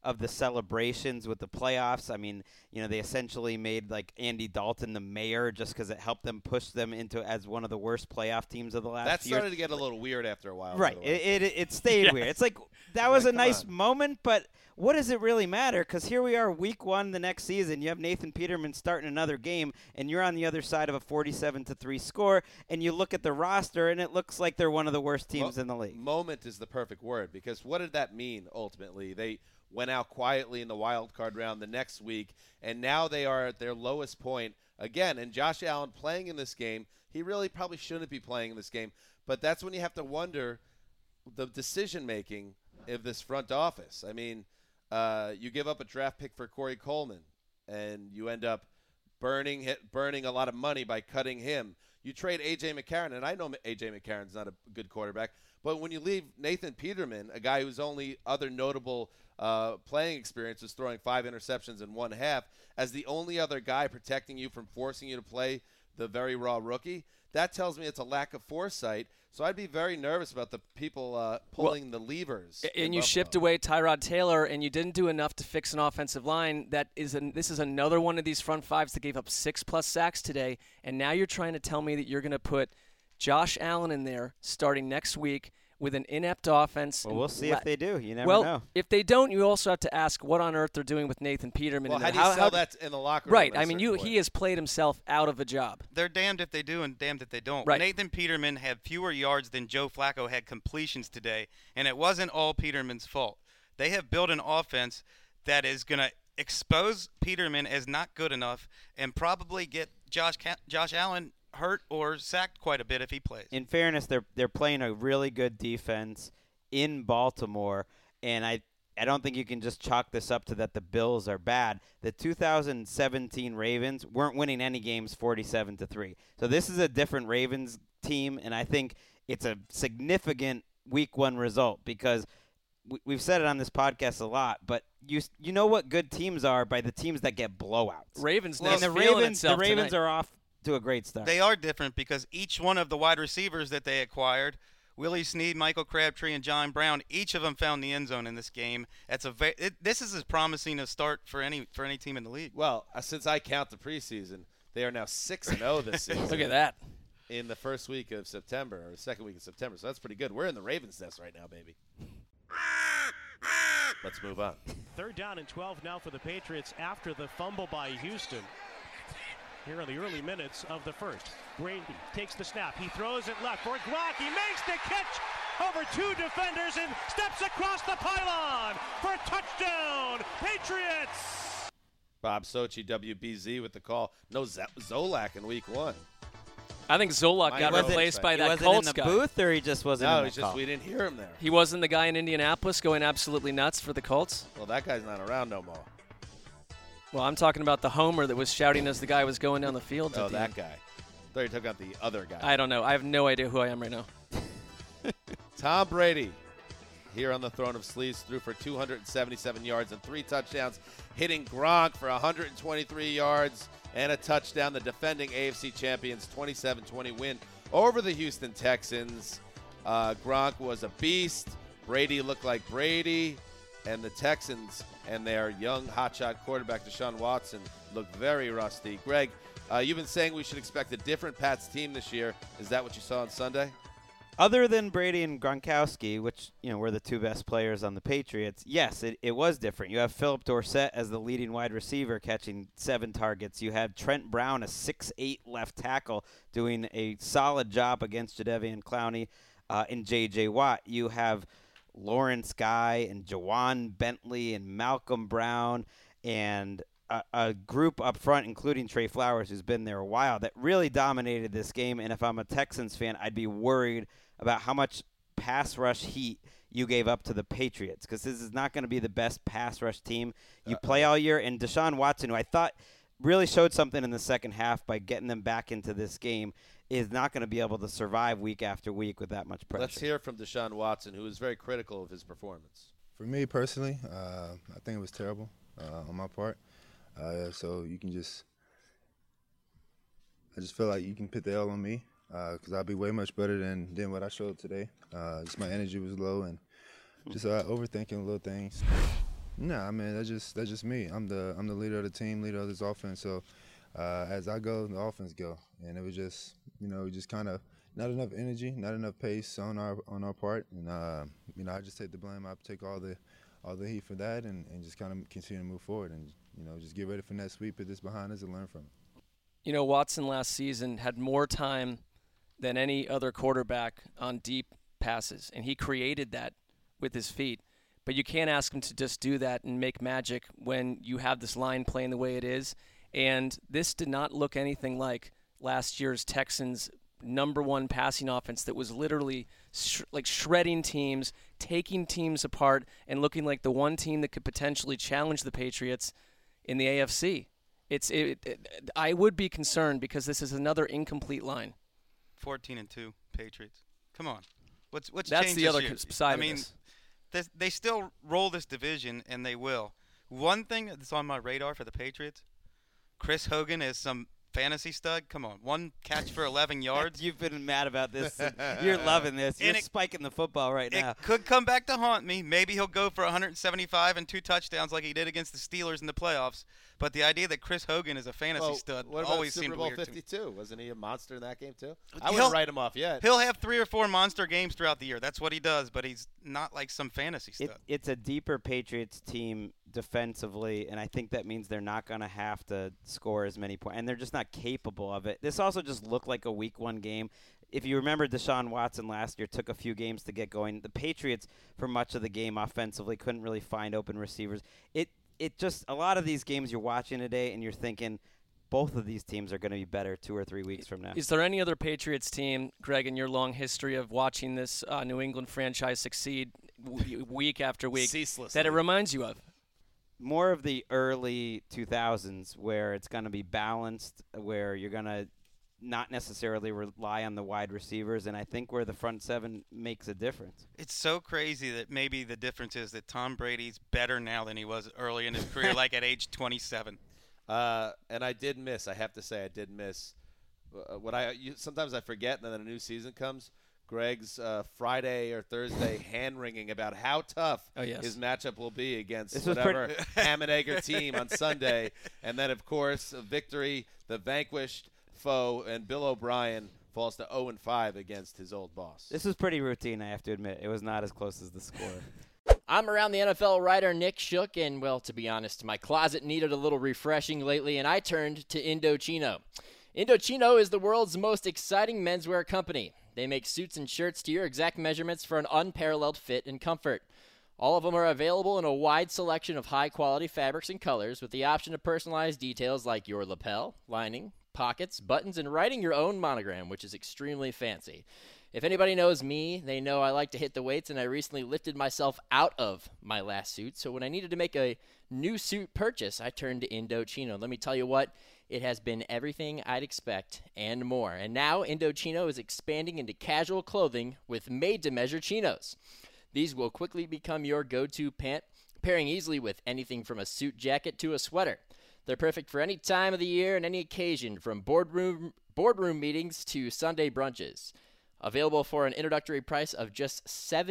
of the celebrations with the playoffs. I mean, they essentially made like Andy Dalton the mayor just because it helped them push them into as one of the worst playoff teams of the last That few years. started to get a little weird after a while. Right. It stayed weird. It's like that was a nice moment, but what does it really matter? Because here we are, week 1 the next season. You have Nathan Peterman starting another game, and you're on the other side of a 47-3 score, and you look at the roster, and it looks like they're one of the worst teams in the league. Moment is the perfect word, because what did that mean ultimately? They went out quietly in the wild card round the next week, and now they are at their lowest point again. And Josh Allen playing in this game, he really probably shouldn't be playing in this game, but that's when you have to wonder the decision-making of this front office. I mean, you give up a draft pick for Corey Coleman, and you end up burning a lot of money by cutting him. You trade A.J. McCarron, and I know A.J. McCarron's not a good quarterback, but when you leave Nathan Peterman, a guy whose only other notable playing experience is throwing 5 interceptions in one half, as the only other guy protecting you from forcing you to play the very raw rookie, that tells me it's a lack of foresight. So I'd be very nervous about the people pulling the levers. And you shipped away Tyrod Taylor, and you didn't do enough to fix an offensive line. This is another one of these front fives that gave up 6+ sacks today, and now you're trying to tell me that you're going to put Josh Allen in there starting next week with an inept offense. Well, we'll see if they do. You never know. If they don't, you also have to ask what on earth they're doing with Nathan Peterman. Well, how do you sell that in the locker room? Right. I mean, he has played himself out of a job. They're damned if they do and damned if they don't. Right. Nathan Peterman had fewer yards than Joe Flacco had completions today, and it wasn't all Peterman's fault. They have built an offense that is going to expose Peterman as not good enough and probably get Josh Allen hurt or sacked quite a bit if he plays. In fairness, they're playing a really good defense in Baltimore, and I don't think you can just chalk this up to that the Bills are bad. The 2017 Ravens weren't winning any games 47-3. So this is a different Ravens team, and I think it's a significant Week 1 result because we've said it on this podcast a lot, but you know what good teams are by the teams that get blowouts. Ravens, and the Ravens tonight. are off to a great start. They are different because each one of the wide receivers that they acquired, Willie Snead, Michael Crabtree, and John Brown, each of them found the end zone in this game. This is as promising a start for any team in the league. Well, since I count the preseason, they are now 6-0 this season. Look at that. In the first week of September, or the second week of September. So that's pretty good. We're in the Ravens' nest right now, baby. Let's move on. 3rd down and 12 now for the Patriots after the fumble by Houston. Here in the early minutes of the first. Brady takes the snap. He throws it left for Gronk. He makes the catch over 2 defenders and steps across the pylon for a touchdown. Patriots! Bob Sochi, WBZ with the call. No Zolak in week 1. I think Zolak got replaced by that Colts guy. He wasn't in the booth, or he just wasn't in the call? We didn't hear him there. He wasn't the guy in Indianapolis going absolutely nuts for the Colts? Well, that guy's not around no more. Well, I'm talking about the homer that was shouting as the guy was going down the field. Oh, that guy. I thought you took out the other guy. I don't know. I have no idea who I am right now. Tom Brady, here on the throne of sleeves, threw for 277 yards and 3 touchdowns, hitting Gronk for 123 yards and a touchdown. The defending AFC champions 27-20 win over the Houston Texans. Gronk was a beast. Brady looked like Brady. And the Texans and their young hotshot quarterback, Deshaun Watson, look very rusty. Greg, you've been saying we should expect a different Pats team this year. Is that what you saw on Sunday? Other than Brady and Gronkowski, which were the 2 best players on the Patriots, yes, it was different. You have Philip Dorsett as the leading wide receiver catching 7 targets. You have Trent Brown, a 6'8" left tackle, doing a solid job against Jadeveon Clowney and J.J. Watt. You have Lawrence Guy and Jawan Bentley and Malcolm Brown and a group up front, including Trey Flowers, who's been there a while, that really dominated this game. And if I'm a Texans fan, I'd be worried about how much pass rush heat you gave up to the Patriots, because this is not going to be the best pass rush team you play all year. And Deshaun Watson, who I thought really showed something in the second half by getting them back into this game, is not going to be able to survive week after week with that much pressure. Let's hear from Deshaun Watson, who is very critical of his performance. For me personally, I think it was terrible on my part. So you can I just feel like you can put the L on me because I'll be way much better than what I showed today. Just my energy was low and just overthinking little things. No, I mean that's just me. I'm the leader of the team, leader of this offense. So as I go, the offense go, and it was just just kind of not enough energy, not enough pace on our part, and I just take the blame. I take all the heat for that, and just kind of continue to move forward, and just get ready for next week, put this behind us, and learn from it. Watson last season had more time than any other quarterback on deep passes, and he created that with his feet. But you can't ask him to just do that and make magic when you have this line playing the way it is. And this did not look anything like last year's Texans' #1 passing offense that was literally shredding teams, taking teams apart, and looking like the one team that could potentially challenge the Patriots in the AFC. I would be concerned because this is another incomplete line. 14-2 Patriots. Come on. What's That's changed the other this year? side of this. They still roll this division, and they will. One thing that's on my radar for the Patriots, Chris Hogan is some fantasy stud. Come on. 1 catch for 11 yards. You've been mad about this. You're loving this. You're spiking the football right now. It could come back to haunt me. Maybe he'll go for 175 and 2 touchdowns like he did against the Steelers in the playoffs. But the idea that Chris Hogan is a fantasy stud what about always Super seemed Bowl weird 52? to me. Wasn't he a monster in that game too? I wouldn't write him off yet. He'll have 3 or 4 monster games throughout the year. That's what he does, but he's not like some fantasy stud. It's a deeper Patriots team defensively, and I think that means they're not going to have to score as many points, and they're just not capable of it. This also just looked like a Week 1 game. If you remember, Deshaun Watson last year took a few games to get going. The Patriots, for much of the game offensively, couldn't really find open receivers. It just, a lot of these games you're watching today and you're thinking both of these teams are going to be better 2 or 3 weeks from now. Is there any other Patriots team, Greg, in your long history of watching this New England franchise succeed week after week ceaselessly, that it reminds you of? More of the early 2000s where it's going to be balanced, where you're going to not necessarily rely on the wide receivers, and I think where the front seven makes a difference. It's so crazy that maybe the difference is that Tom Brady's better now than he was early in his career, like at age 27. And I did miss. I have to say, I did miss. Sometimes I forget, and then a new season comes. Greg's Friday or Thursday hand-wringing about how tough his matchup will be against whatever ham and egger team on Sunday. And then, of course, a victory, the vanquished foe, and Bill O'Brien falls to 0-5 against his old boss. This was pretty routine, I have to admit. It was not as close as the score. I'm Around the NFL writer Nick Shook, and, well, to be honest, my closet needed a little refreshing lately, and I turned to Indochino. Indochino is the world's most exciting menswear company. They make suits and shirts to your exact measurements for an unparalleled fit and comfort. All of them are available in a wide selection of high-quality fabrics and colors with the option to personalize details like your lapel, lining, pockets, buttons, and writing your own monogram, which is extremely fancy. If anybody knows me, they know I like to hit the weights, and I recently lifted myself out of my last suit. So when I needed to make a new suit purchase, I turned to Indochino. Let me tell you what, it has been everything I'd expect and more. And now Indochino is expanding into casual clothing with made-to-measure chinos. These will quickly become your go-to pant, pairing easily with anything from a suit jacket to a sweater. They're perfect for any time of the year and any occasion, from boardroom meetings to Sunday brunches. Available for an introductory price of just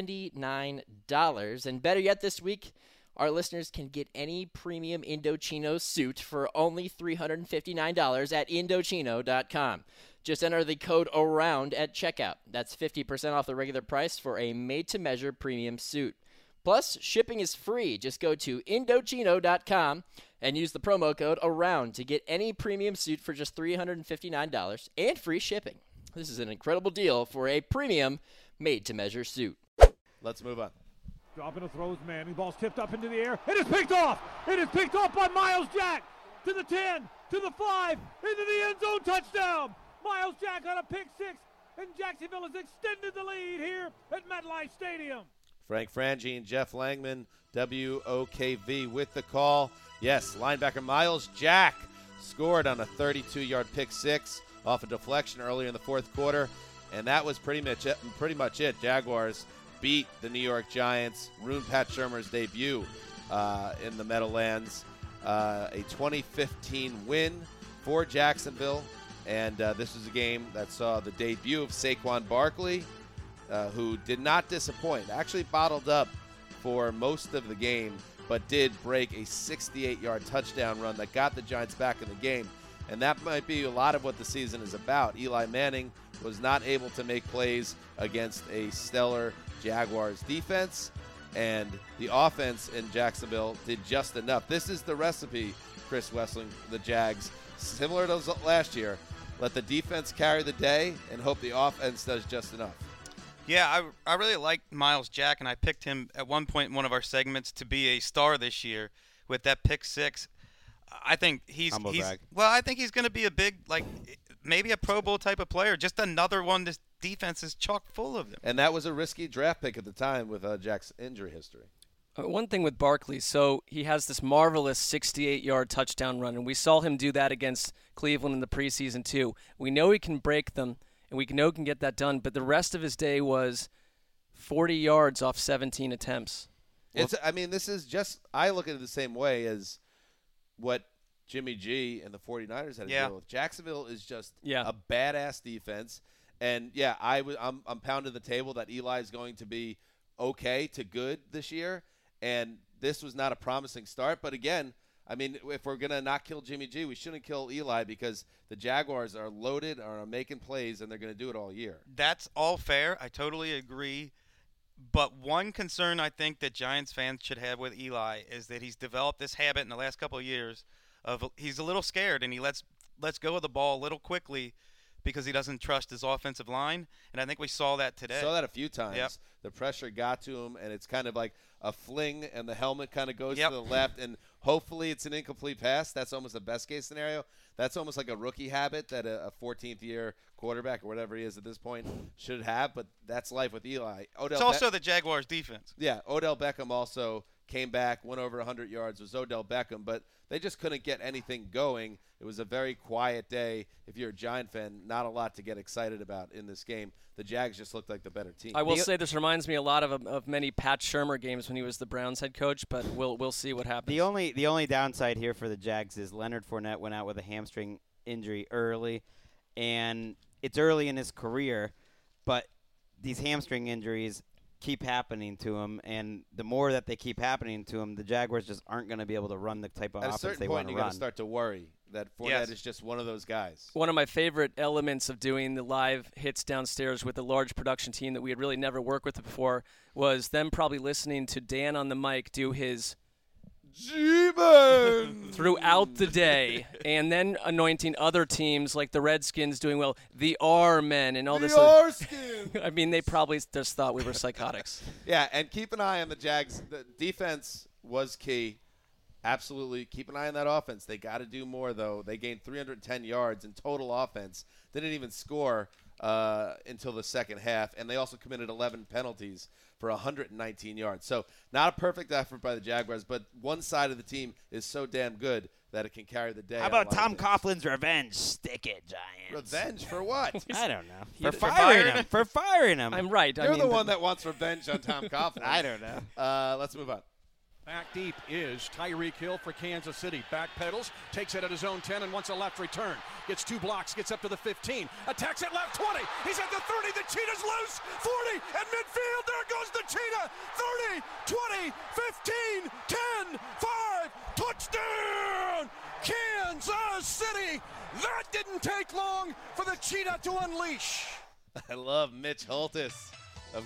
$79. And better yet, this week, our listeners can get any premium Indochino suit for only $359 at Indochino.com. Just enter the code AROUND at checkout. That's 50% off the regular price for a made-to-measure premium suit. Plus, shipping is free. Just go to Indochino.com and use the promo code AROUND to get any premium suit for just $359 and free shipping. This is an incredible deal for a premium made-to-measure suit. Let's move on. Dropping a throws, Manning. Ball's tipped up into the air. It is picked off. It is picked off by Miles Jack. To the 10, to the 5, into the end zone, touchdown. Miles Jack on a pick six, and Jacksonville has extended the lead here at MetLife Stadium. Frank Frangie and Jeff Langman, WOKV with the call. Yes, linebacker Miles Jack scored on a 32-yard pick six off a deflection earlier in the fourth quarter, and that was pretty much it. Jaguars beat the New York Giants. Ruined Pat Shurmur's debut in the Meadowlands. A 2015 win for Jacksonville, and this was a game that saw the debut of Saquon Barkley, who did not disappoint. Actually bottled up for most of the game, but did break a 68-yard touchdown run that got the Giants back in the game. And that might be a lot of what the season is about. Eli Manning was not able to make plays against a stellar Jaguars defense, and the offense in Jacksonville did just enough. This is the recipe, Chris Wessling, the Jags, similar to last year. Let the defense carry the day and hope the offense does just enough. Yeah, I really like Miles Jack, and I picked him at one point in one of our segments to be a star this year with that pick six. I think he's I think he's going to be a big, like, maybe a Pro Bowl type of player. Just another one this defense is chock full of them. And that was a risky draft pick at the time with Jack's injury history. One thing with Barkley, so he has this marvelous 68-yard touchdown run, and we saw him do that against Cleveland in the preseason too. We know he can break them, and we know he can get that done, but the rest of his day was 40 yards off 17 attempts. This is just – I look at it the same way as what Jimmy G and the 49ers had to deal with. Jacksonville is just a badass defense. And, I'm pounding the table that Eli is going to be okay to good this year. And this was not a promising start. But, again, if we're going to not kill Jimmy G, we shouldn't kill Eli because the Jaguars are loaded, are making plays, and they're going to do it all year. That's all fair. I totally agree. But one concern I think that Giants fans should have with Eli is that he's developed this habit in the last couple of years of he's a little scared and he lets go of the ball a little quickly because he doesn't trust his offensive line. And I think we saw that today. Saw that a few times. Yep. The pressure got to him, and it's kind of like a fling, and the helmet kind of goes to the left, and hopefully it's an incomplete pass. That's almost the best-case scenario. That's almost like a rookie habit that a 14th-year quarterback or whatever he is at this point should have, but that's life with Eli. It's also the Jaguars' defense. Yeah, Odell Beckham also came back, went over 100 yards, was Odell Beckham, but they just couldn't get anything going. It was a very quiet day. If you're a Giant fan, not a lot to get excited about in this game. The Jags just looked like the better team. I will say this reminds me a lot of many Pat Shurmur games when he was the Browns head coach, but we'll see what happens. The only downside here for the Jags is Leonard Fournette went out with a hamstring injury early, and it's early in his career, but these hamstring injuries keep happening to him, and the more that they keep happening to him, the Jaguars just aren't going to be able to run the type of offense they want to run. At a certain point, you're going to start to worry that Fournette is just one of those guys. One of my favorite elements of doing the live hits downstairs with a large production team that we had really never worked with before was them probably listening to Dan on the mic do his G-Man throughout the day, and then anointing other teams like the Redskins doing well, the R-Men and all this. The R-Skins! They probably just thought we were psychotics. Yeah, and keep an eye on the Jags. The defense was key. Absolutely. Keep an eye on that offense. They got to do more, though. They gained 310 yards in total offense. They didn't even score until the second half, and they also committed 11 penalties for 119 yards. So not a perfect effort by the Jaguars, but one side of the team is so damn good that it can carry the day. How about Tom Coughlin's revenge? Stick it, Giants. Revenge for what? I don't know. For firing him. I'm right. You're the one that wants revenge on Tom Coughlin. I don't know. Let's move on. Back deep is Tyreek Hill for Kansas City. Back pedals, takes it at his own 10 and wants a left return. Gets 2 blocks, gets up to the 15. Attacks at left 20. He's at the 30. The Cheetah's loose. 40 at midfield. There goes the Cheetah. 30, 20, 15, 10, 5. Touchdown! Kansas City. That didn't take long for the Cheetah to unleash. I love Mitch Holtis of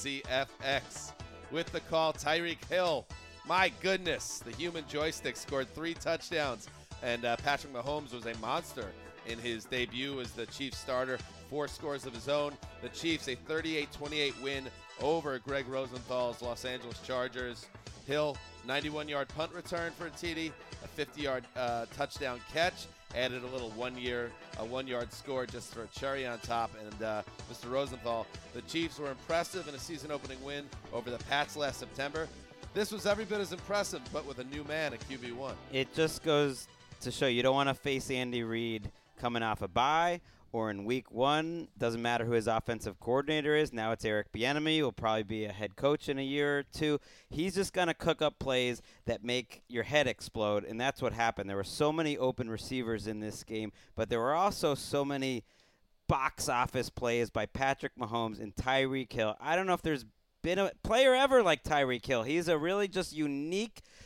KCFX with the call. Tyreek Hill. My goodness, the human joystick scored 3 touchdowns, and Patrick Mahomes was a monster in his debut as the Chiefs starter, 4 scores of his own. The Chiefs, a 38-28 win over Greg Rosenthal's Los Angeles Chargers. Hill, 91-yard punt return for a TD, a 50-yard touchdown catch, added a little 1-yard score just for a cherry on top. And Mr. Rosenthal, the Chiefs were impressive in a season-opening win over the Pats last September. This was every bit as impressive, but with a new man at QB1. It just goes to show you don't want to face Andy Reid coming off a bye or in week 1. Doesn't matter who his offensive coordinator is. Now it's Eric Bieniemy. He'll probably be a head coach in a year or 2. He's just going to cook up plays that make your head explode, and that's what happened. There were so many open receivers in this game, but there were also so many box office plays by Patrick Mahomes and Tyreek Hill. I don't know if there's been a player ever like Tyreek Hill. He's a really just unique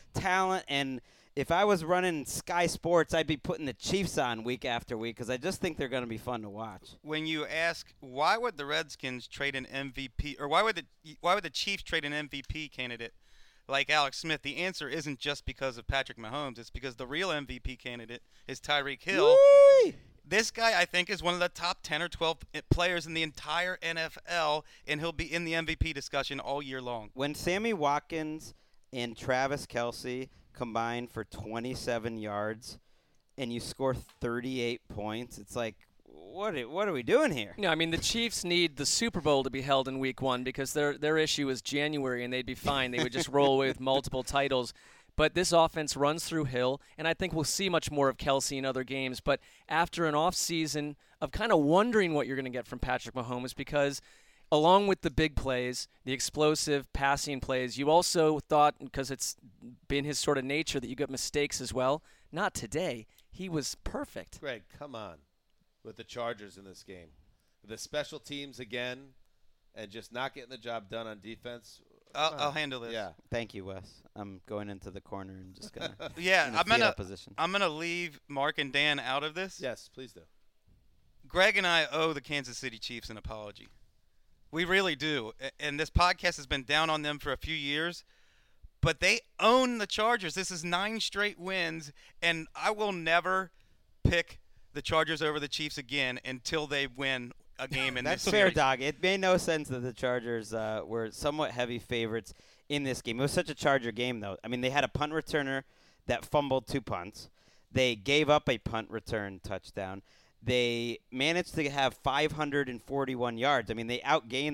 talent. And if I was running Sky Sports, I'd be putting the Chiefs on week after week because I just think they're going to be fun to watch. When you ask why would the Redskins trade an MVP, or why would the Chiefs trade an MVP candidate like Alex Smith, the answer isn't just because of Patrick Mahomes. It's because the real MVP candidate is Tyreek Hill. Woo! This guy, I think, is one of the top 10 or 12 players in the entire NFL, and he'll be in the MVP discussion all year long. When Sammy Watkins and Travis Kelce combine for 27 yards and you score 38 points, it's like, what are we doing here? No, I mean, the Chiefs need the Super Bowl to be held in Week 1 because their issue is January, and they'd be fine. They would just roll away with multiple titles. But this offense runs through Hill, and I think we'll see much more of Kelce in other games. But after an offseason of kind of wondering what you're going to get from Patrick Mahomes, because along with the big plays, the explosive passing plays, you also thought, because it's been his sort of nature, that you get mistakes as well. Not today. He was perfect. Greg, come on with the Chargers in this game. The special teams again and just not getting the job done on defense. I'll handle this. Yeah. Thank you, Wes. I'm going into the corner and just going to I'm gonna leave Mark and Dan out of this. Yes, please do. Greg and I owe the Kansas City Chiefs an apology. We really do. And this podcast has been down on them for a few years, but they own the Chargers. This is 9 straight wins, and I will never pick the Chargers over the Chiefs again until they win a game in That's this fair, series. Dog. It made no sense that the Chargers were somewhat heavy favorites in this game. It was such a Charger game, though. I mean, they had a punt returner that fumbled 2 punts. They gave up a punt return touchdown. They managed to have 541 yards. I mean, they outgained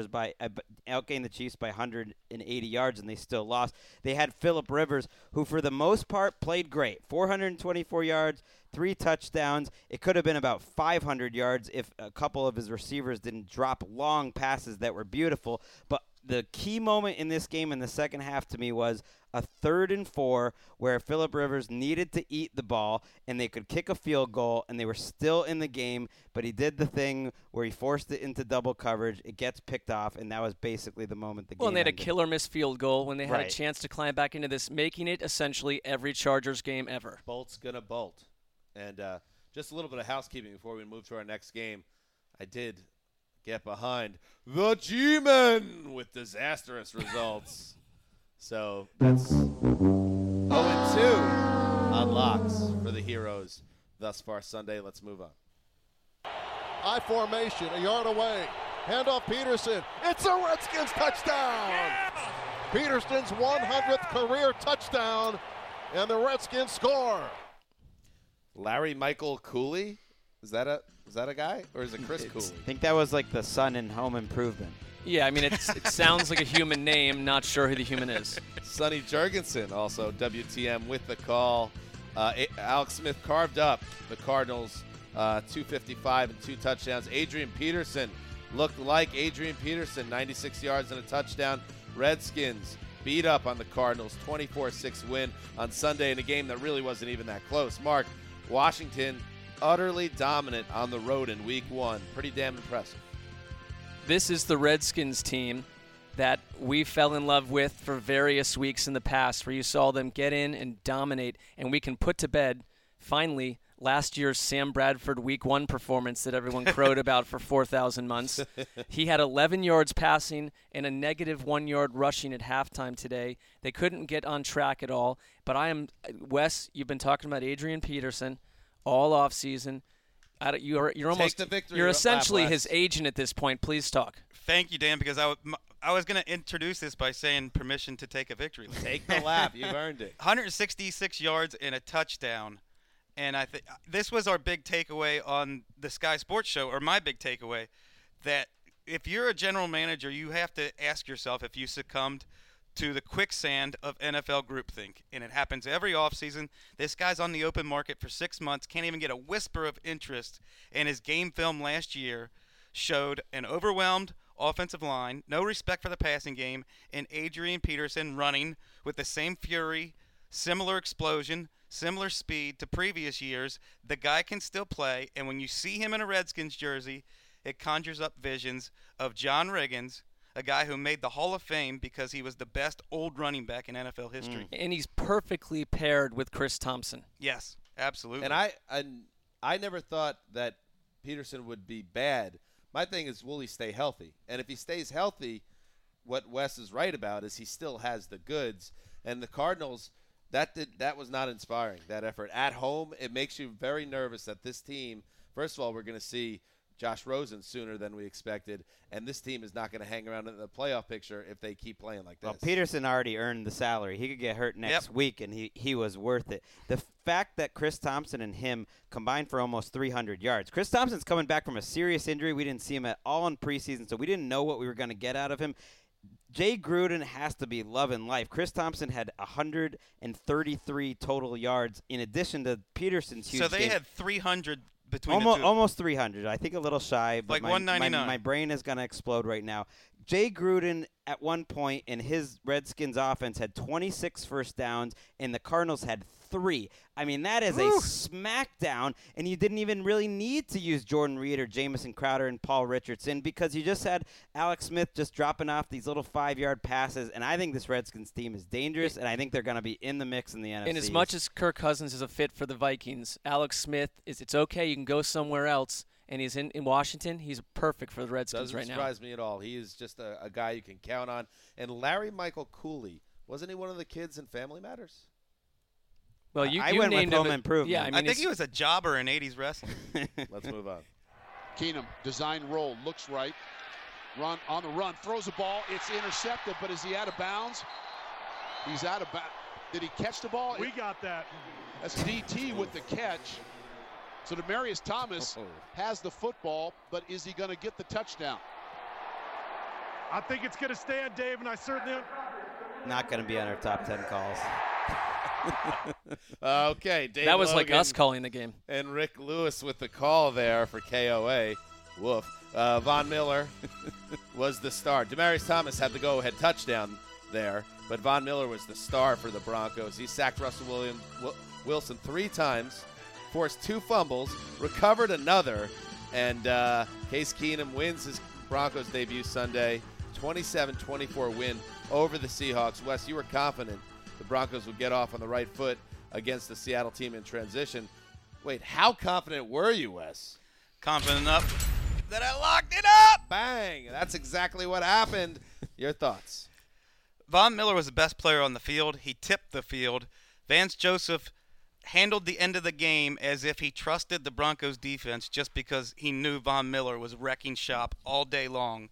the Chiefs by 180 yards, and they still lost. They had Phillip Rivers, who for the most part played great. 424 yards, 3 touchdowns. It could have been about 500 yards if a couple of his receivers didn't drop long passes that were beautiful. But the key moment in this game in the second half to me was a 3rd and 4 where Phillip Rivers needed to eat the ball and they could kick a field goal and they were still in the game, but he did the thing where he forced it into double coverage. It gets picked off, and that was basically the moment the game and they had ended. a killer missed field goal when they had Right. a chance to climb back into this, making it essentially every Chargers game ever. Bolt's going to bolt. And just a little bit of housekeeping before we move to our next game. I did get behind the G-Men with disastrous results. So that's 0-2 on locks for the Heroes thus far Sunday. Let's move on. I formation, a yard away. Handoff Peterson. It's a Redskins touchdown. Yeah! Peterson's 100th career touchdown, and the Redskins score. Larry Michael Cooley? Is that a guy, or is it Chris Cooley? I think that was like the son in Home Improvement. Yeah, I mean, it sounds like a human name. Not sure who the human is. Sonny Jurgensen, also WTM with the call. Alex Smith carved up the Cardinals 255 and 2 touchdowns. Adrian Peterson looked like Adrian Peterson, 96 yards and a touchdown. Redskins beat up on the Cardinals, 24-6 win on Sunday in a game that really wasn't even that close. Mark, Washington utterly dominant on the road in Week 1. Pretty damn impressive. This is the Redskins team that we fell in love with for various weeks in the past, where you saw them get in and dominate, and we can put to bed, finally, last year's Sam Bradford Week 1 performance that everyone crowed about for 4,000 months. He had 11 yards passing and a negative 1 yard rushing at halftime today. They couldn't get on track at all. But Wes, you've been talking about Adrian Peterson all offseason. You're essentially his agent at this point. Please talk. Thank you, Dan, because I was going to introduce this by saying permission to take a victory lap. Take the lap. You've earned it. 166 yards and a touchdown. And I think this was our big takeaway on the Sky Sports Show, or my big takeaway, that if you're a general manager, you have to ask yourself if you succumbed to the quicksand of NFL groupthink. And it happens every offseason. This guy's on the open market for 6 months, can't even get a whisper of interest. And his game film last year showed an overwhelmed offensive line, no respect for the passing game, and Adrian Peterson running with the same fury, similar explosion, similar speed to previous years. The guy can still play, and when you see him in a Redskins jersey, it conjures up visions of John Riggins, a guy who made the Hall of Fame because he was the best old running back in NFL history. And he's perfectly paired with Chris Thompson. Yes, absolutely. And I never thought that Peterson would be bad. My thing is, will he stay healthy? And if he stays healthy, what Wes is right about is he still has the goods. And the Cardinals, that was not inspiring, that effort. At home, it makes you very nervous that this team, first of all, we're going to see Josh Rosen sooner than we expected, and this team is not going to hang around in the playoff picture if they keep playing like this. Well, Peterson already earned the salary. He could get hurt next week, and he was worth it. The fact that Chris Thompson and him combined for almost 300 yards. Chris Thompson's coming back from a serious injury. We didn't see him at all in preseason, so we didn't know what we were going to get out of him. Jay Gruden has to be loving life. Chris Thompson had 133 total yards in addition to Peterson's huge So they game. had 300 between almost, the two. Almost 300. I think a little shy. But Like 199. My brain is going to explode right now. Jay Gruden, at one point in his Redskins offense, had 26 first downs, and the Cardinals had 3. I mean, that is a smackdown, and you didn't even really need to use Jordan Reed or Jamison Crowder and Paul Richardson because you just had Alex Smith just dropping off these little 5-yard passes, and I think this Redskins team is dangerous, and I think they're going to be in the mix in the NFC. And as much as Kirk Cousins is a fit for the Vikings, Alex Smith it's okay, you can go somewhere else. And he's in Washington. He's perfect for the Redskins right now. Doesn't surprise me at all. He is just a guy you can count on. And Larry Michael Cooley, wasn't he one of the kids in Family Matters? Well, you went named with Home him. Improvement. Yeah, I think he was a jobber in 80s wrestling. Let's move on. Keenum, design roll, looks right. Run on the run, throws the ball. It's intercepted, but is he out of bounds? He's out of bounds. Did he catch the ball? We got that. That's DT with the catch. So Demaryius Thomas has the football, but is he going to get the touchdown? I think it's going to stand, Dave, and I certainly am. Not going to be on our top 10 calls. Okay, Dave That was like Logan us calling the game. And Rick Lewis with the call there for KOA. Woof. Von Miller was the star. Demaryius Thomas had the go-ahead touchdown there, but Von Miller was the star for the Broncos. He sacked Russell Wilson 3 times, forced 2 fumbles, recovered another, and Case Keenum wins his Broncos debut Sunday, 27-24 win over the Seahawks. Wes, you were confident the Broncos would get off on the right foot against the Seattle team in transition. Wait, how confident were you, Wes? Confident enough that I locked it up. Bang! That's exactly what happened. Your thoughts? Von Miller was the best player on the field. He tipped the field. Vance Joseph handled the end of the game as if he trusted the Broncos defense just because he knew Von Miller was wrecking shop all day long.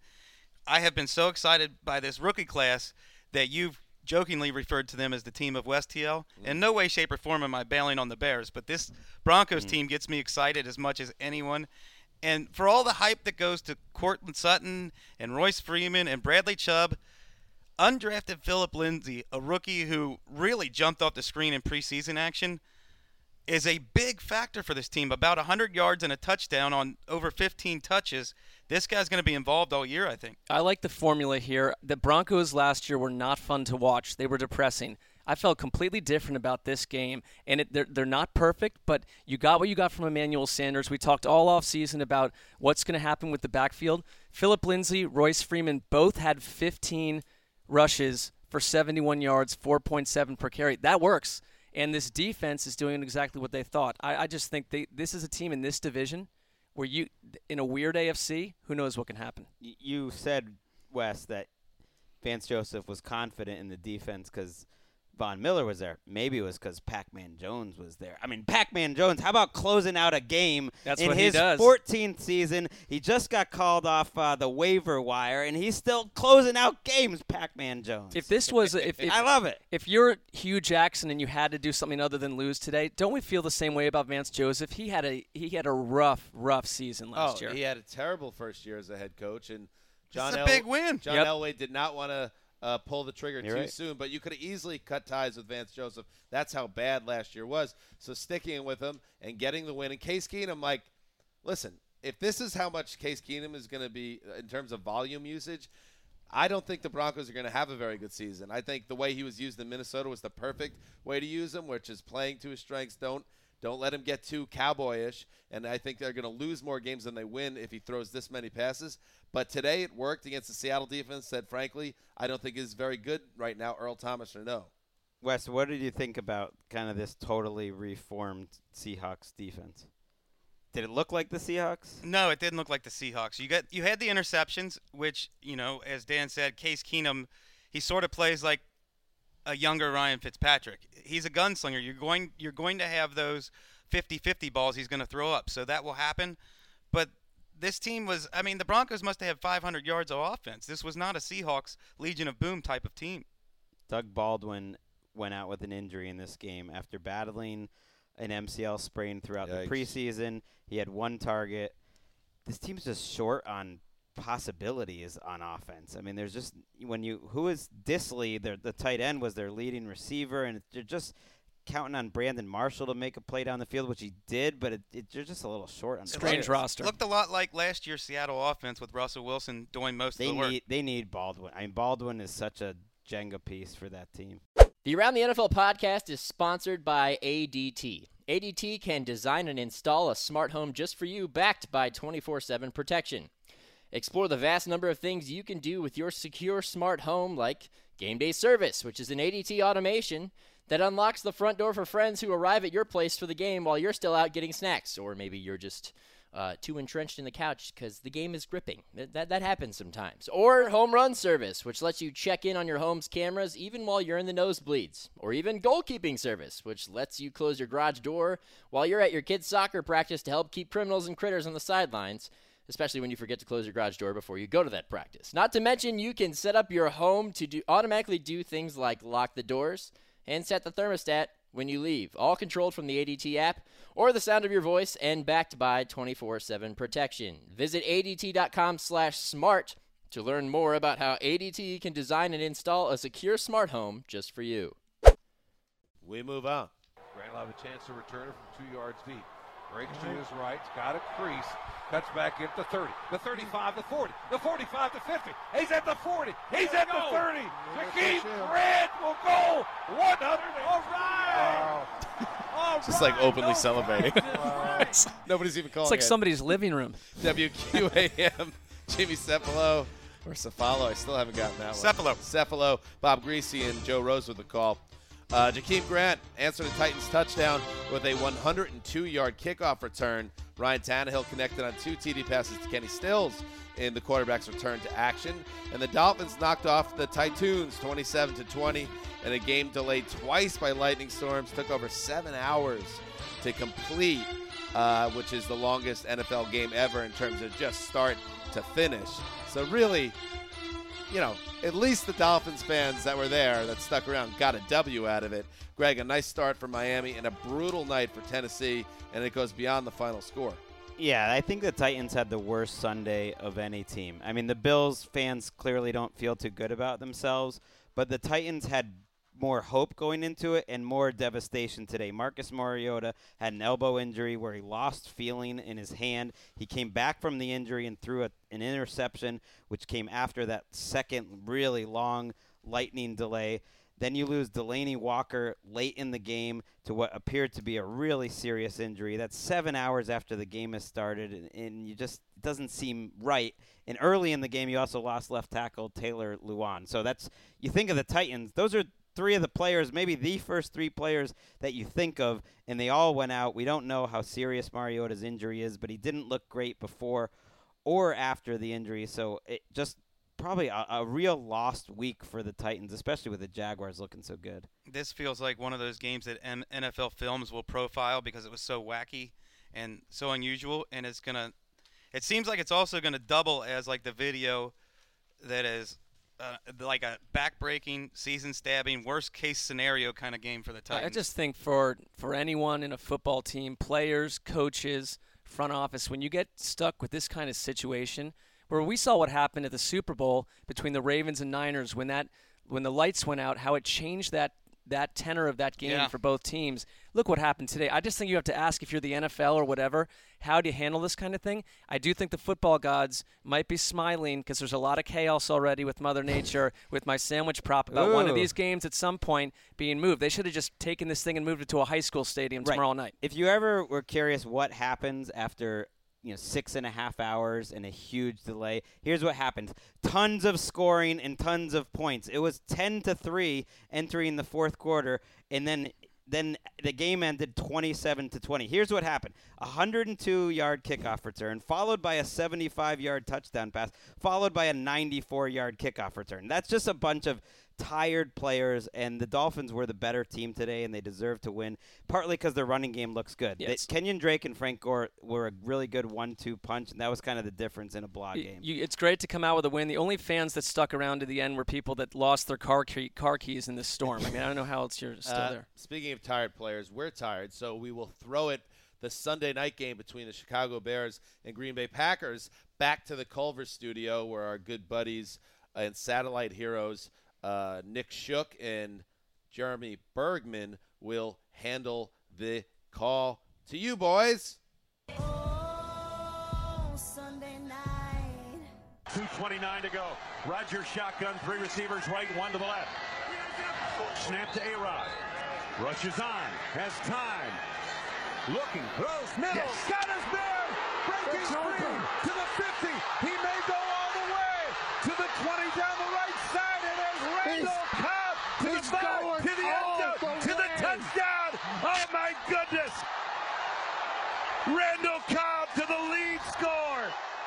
I have been so excited by this rookie class that you've jokingly referred to them as the team of West TL. In no way, shape, or form am I bailing on the Bears, but this Broncos team gets me excited as much as anyone. And for all the hype that goes to Courtland Sutton and Royce Freeman and Bradley Chubb, undrafted Philip Lindsay, a rookie who really jumped off the screen in preseason action, is a big factor for this team. About 100 yards and a touchdown on over 15 touches. This guy's going to be involved all year, I think. I like the formula here. The Broncos last year were not fun to watch. They were depressing. I felt completely different about this game, and they're not perfect, but you got what you got from Emmanuel Sanders. We talked all offseason about what's going to happen with the backfield. Philip Lindsay, Royce Freeman both had 15 rushes for 71 yards, 4.7 per carry. That works. And this defense is doing exactly what they thought. I just think this is a team in this division where in a weird AFC, who knows what can happen. You said, Wes, that Vance Joseph was confident in the defense because Von Miller was there. Maybe it was because Pac-Man Jones was there. I mean, Pac-Man Jones, how about closing out a game in his 14th season? He just got called off the waiver wire, and he's still closing out games, Pac-Man Jones. If this was, I love it. If you're Hugh Jackson and you had to do something other than lose today, don't we feel the same way about Vance Joseph? He had a rough season last year. He had a terrible first year as a head coach, and It's a big win. John Elway did not want to pull the trigger too right. soon, but you could have easily cut ties with Vance Joseph. That's how bad last year was. So sticking with him and getting the win. And Case Keenum, listen, if this is how much Case Keenum is going to be in terms of volume usage, I don't think the Broncos are going to have a very good season. I think the way he was used in Minnesota was the perfect way to use him, which is playing to his strengths. Don't Don't let him get too cowboyish. And I think they're going to lose more games than they win if he throws this many passes. But today it worked against the Seattle defense that, frankly, I don't think is very good right now, Earl Thomas or no. Wes, what did you think about kind of this totally reformed Seahawks defense? Did it look like the Seahawks? No, it didn't look like the Seahawks. You had the interceptions, which, as Dan said, Case Keenum, he sort of plays like a younger Ryan Fitzpatrick. He's a gunslinger. You're going to have those 50-50 balls he's going to throw up. So that will happen. But this team the Broncos must have had 500 yards of offense. This was not a Seahawks Legion of Boom type of team. Doug Baldwin went out with an injury in this game after battling an MCL sprain throughout the preseason. He had one target. This team's just short on possibilities on offense. I mean, there's just who is Disley? The tight end was their leading receiver, and they're just counting on Brandon Marshall to make a play down the field, which he did, but they're just a little short on strange roster. Looked a lot like last year's Seattle offense with Russell Wilson doing most of the work. They need Baldwin. I mean, Baldwin is such a Jenga piece for that team. The Around the NFL podcast is sponsored by ADT. ADT can design and install a smart home just for you, backed by 24/7 protection. Explore the vast number of things you can do with your secure smart home, like Game Day Service, which is an ADT automation that unlocks the front door for friends who arrive at your place for the game while you're still out getting snacks, or maybe you're just too entrenched in the couch because the game is gripping. That happens sometimes. Or Home Run Service, which lets you check in on your home's cameras even while you're in the nosebleeds. Or even Goalkeeping Service, which lets you close your garage door while you're at your kid's soccer practice to help keep criminals and critters on the sidelines, especially when you forget to close your garage door before you go to that practice. Not to mention, you can set up your home to automatically do things like lock the doors and set the thermostat when you leave, all controlled from the ADT app or the sound of your voice and backed by 24/7 protection. Visit ADT.com/smart to learn more about how ADT can design and install a secure smart home just for you. We move on. Grant will have a chance to return it from 2 yards deep. Breaks to his right, got a crease, cuts back into 30, the 35, the 40, the 45, the 50. He's at the 40, he's at the 30. Jakeem Grant will go 100. All right. Just like openly celebrating. Nobody's even calling it. It's like somebody's living room. WQAM, Jimmy Cefalo, or Cefalo, I still haven't gotten that one. Cefalo, Bob Greasy, and Joe Rose with the call. Jakeem Grant answered the Titans' touchdown with a 102-yard kickoff return. Ryan Tannehill connected on 2 TD passes to Kenny Stills in the quarterback's return to action. And the Dolphins knocked off the Titans 27-20 in a game delayed twice by lightning storms. Took over 7 hours to complete, which is the longest NFL game ever in terms of just start to finish. So really, at least the Dolphins fans that were there, that stuck around, got a W out of it. Greg, a nice start for Miami and a brutal night for Tennessee, and it goes beyond the final score. Yeah, I think the Titans had the worst Sunday of any team. I mean, the Bills fans clearly don't feel too good about themselves, but the Titans had more hope going into it and more devastation today. Marcus Mariota had an elbow injury where he lost feeling in his hand. He came back from the injury and threw an interception, which came after that second really long lightning delay. Then you lose Delaney Walker late in the game to what appeared to be a really serious injury. That's 7 hours after the game has started, and you just it doesn't seem right. And early in the game, you also lost left tackle Taylor Lewan. So you think of the Titans, those are 3 of the players, maybe the first 3 players that you think of, and they all went out. We don't know how serious Mariota's injury is, but he didn't look great before or after the injury. So it just probably a real lost week for the Titans, especially with the Jaguars looking so good. This feels like one of those games that NFL Films will profile because it was so wacky and so unusual, and it seems like it's also going to double as like the video that is like a back-breaking, season-stabbing, worst-case scenario kind of game for the Titans. I just think for anyone in a football team, players, coaches, front office, when you get stuck with this kind of situation, where we saw what happened at the Super Bowl between the Ravens and Niners when the lights went out, how it changed that that tenor of that game Yeah. for both teams. Look what happened today. I just think you have to ask, if you're the NFL or whatever, how do you handle this kind of thing? I do think the football gods might be smiling because there's a lot of chaos already with Mother Nature, with my sandwich prop about one of Ooh. these games at some point being moved. They should have just taken this thing and moved it to a high school stadium tomorrow night. If you ever were curious what happens after 6.5 hours and a huge delay, here's what happens. Tons of scoring and tons of points. It was 10-3 entering the fourth quarter, and then the game ended 27-20. Here's what happened. A 102-yard kickoff return, followed by a 75-yard touchdown pass, followed by a 94-yard kickoff return. That's just a bunch of tired players, and the Dolphins were the better team today, and they deserve to win, partly because their running game looks good. Yes. Kenyon Drake and Frank Gore were a really good 1-2 punch, and that was kind of the difference in a block game. It's great to come out with a win. The only fans that stuck around to the end were people that lost their car keys in this storm. I mean, I don't know how else you're still there. Speaking of tired players, we're tired, so we will throw it, the Sunday night game between the Chicago Bears and Green Bay Packers, back to the Culver studio where our good buddies and satellite heroes Nick Shook and Jeremy Bergman will handle the call to you, boys. 2:29 to go. Rodgers shotgun, 3 receivers right, 1 to the left. Snap to A-Rod. Rushes on, has time. Looking, throws, middle, got his man! Breaking free to the 50. He may go all the way to the 20 down the right side, and there's Randall Cobb to the 5, to the end zone, to the touchdown. Oh my goodness! Randall Cobb to the lead score.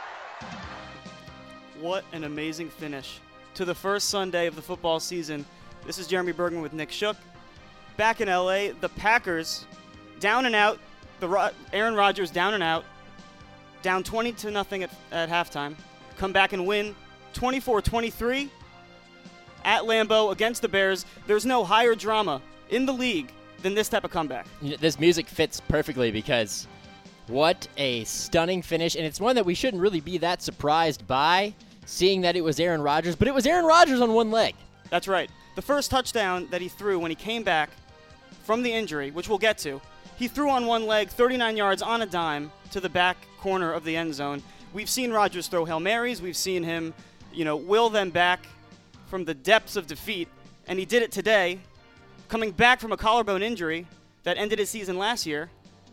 What an amazing finish to the first Sunday of the football season. This is Jeremy Bergman with Nick Shook. Back in LA, the Packers down and out. Aaron Rodgers down and out. Down 20-0 at halftime. Come back and win 24-23 at Lambeau against the Bears. There's no higher drama in the league than this type of comeback. This music fits perfectly because what a stunning finish, and it's one that we shouldn't really be that surprised by, seeing that it was Aaron Rodgers, but it was Aaron Rodgers on one leg. That's right. The first touchdown that he threw when he came back from the injury, which we'll get to, he threw on one leg 39 yards on a dime to the back corner of the end zone. We've seen Rodgers throw Hail Marys. We've seen him, will them back from the depths of defeat, and he did it today, coming back from a collarbone injury that ended his season last year.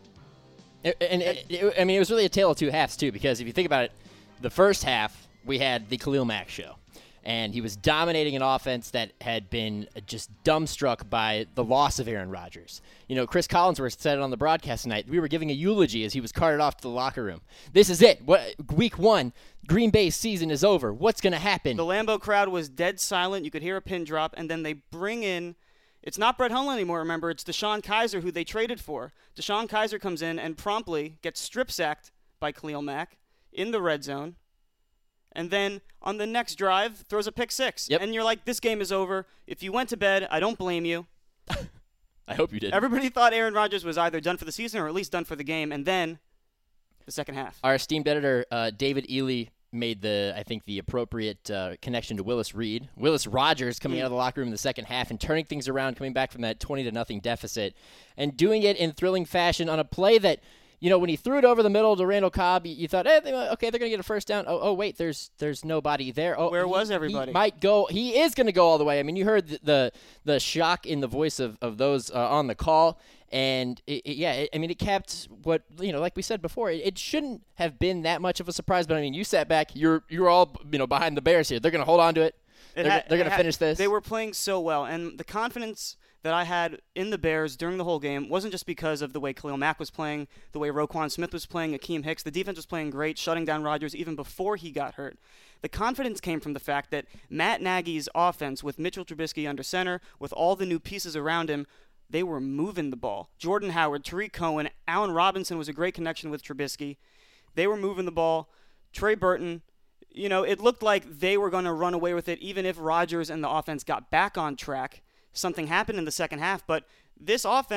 It was really a tale of two halves, too, because if you think about it, the first half, we had the Khalil Mack show. And he was dominating an offense that had been just dumbstruck by the loss of Aaron Rodgers. Chris Collinsworth said it on the broadcast tonight. We were giving a eulogy as he was carted off to the locker room. This is it. Week 1, Green Bay's season is over. What's going to happen? The Lambeau crowd was dead silent. You could hear a pin drop, and then they bring in, it's not Brett Hundley anymore, remember. It's DeShone Kizer, who they traded for. DeShone Kizer comes in and promptly gets strip-sacked by Khalil Mack in the red zone. And then on the next drive, throws a pick 6. Yep. And you're like, this game is over. If you went to bed, I don't blame you. I hope you did. Everybody thought Aaron Rodgers was either done for the season or at least done for the game. And then the second half. Our esteemed editor, David Ely, made the appropriate connection to Willis Reed. Willis Rodgers coming out of the locker room in the second half and turning things around, coming back from that 20-0 deficit, and doing it in thrilling fashion on a play that, when he threw it over the middle to Randall Cobb, you thought, okay, they're going to get a first down. Oh, wait, there's nobody there. Oh, where was everybody? He might go. He is going to go all the way. I mean, you heard the shock in the voice of those on the call, and it kept what like we said before. It shouldn't have been that much of a surprise, but I mean, you sat back. You're all behind the Bears here. They're going to hold on to it. They're going to finish this. They were playing so well, and the confidence that I had in the Bears during the whole game wasn't just because of the way Khalil Mack was playing, the way Roquan Smith was playing, Akeem Hicks. The defense was playing great, shutting down Rodgers even before he got hurt. The confidence came from the fact that Matt Nagy's offense, with Mitchell Trubisky under center, with all the new pieces around him, they were moving the ball. Jordan Howard, Tariq Cohen, Allen Robinson was a great connection with Trubisky. They were moving the ball. Trey Burton, it looked like they were going to run away with it even if Rodgers and the offense got back on track. Something happened in the second half, but this offense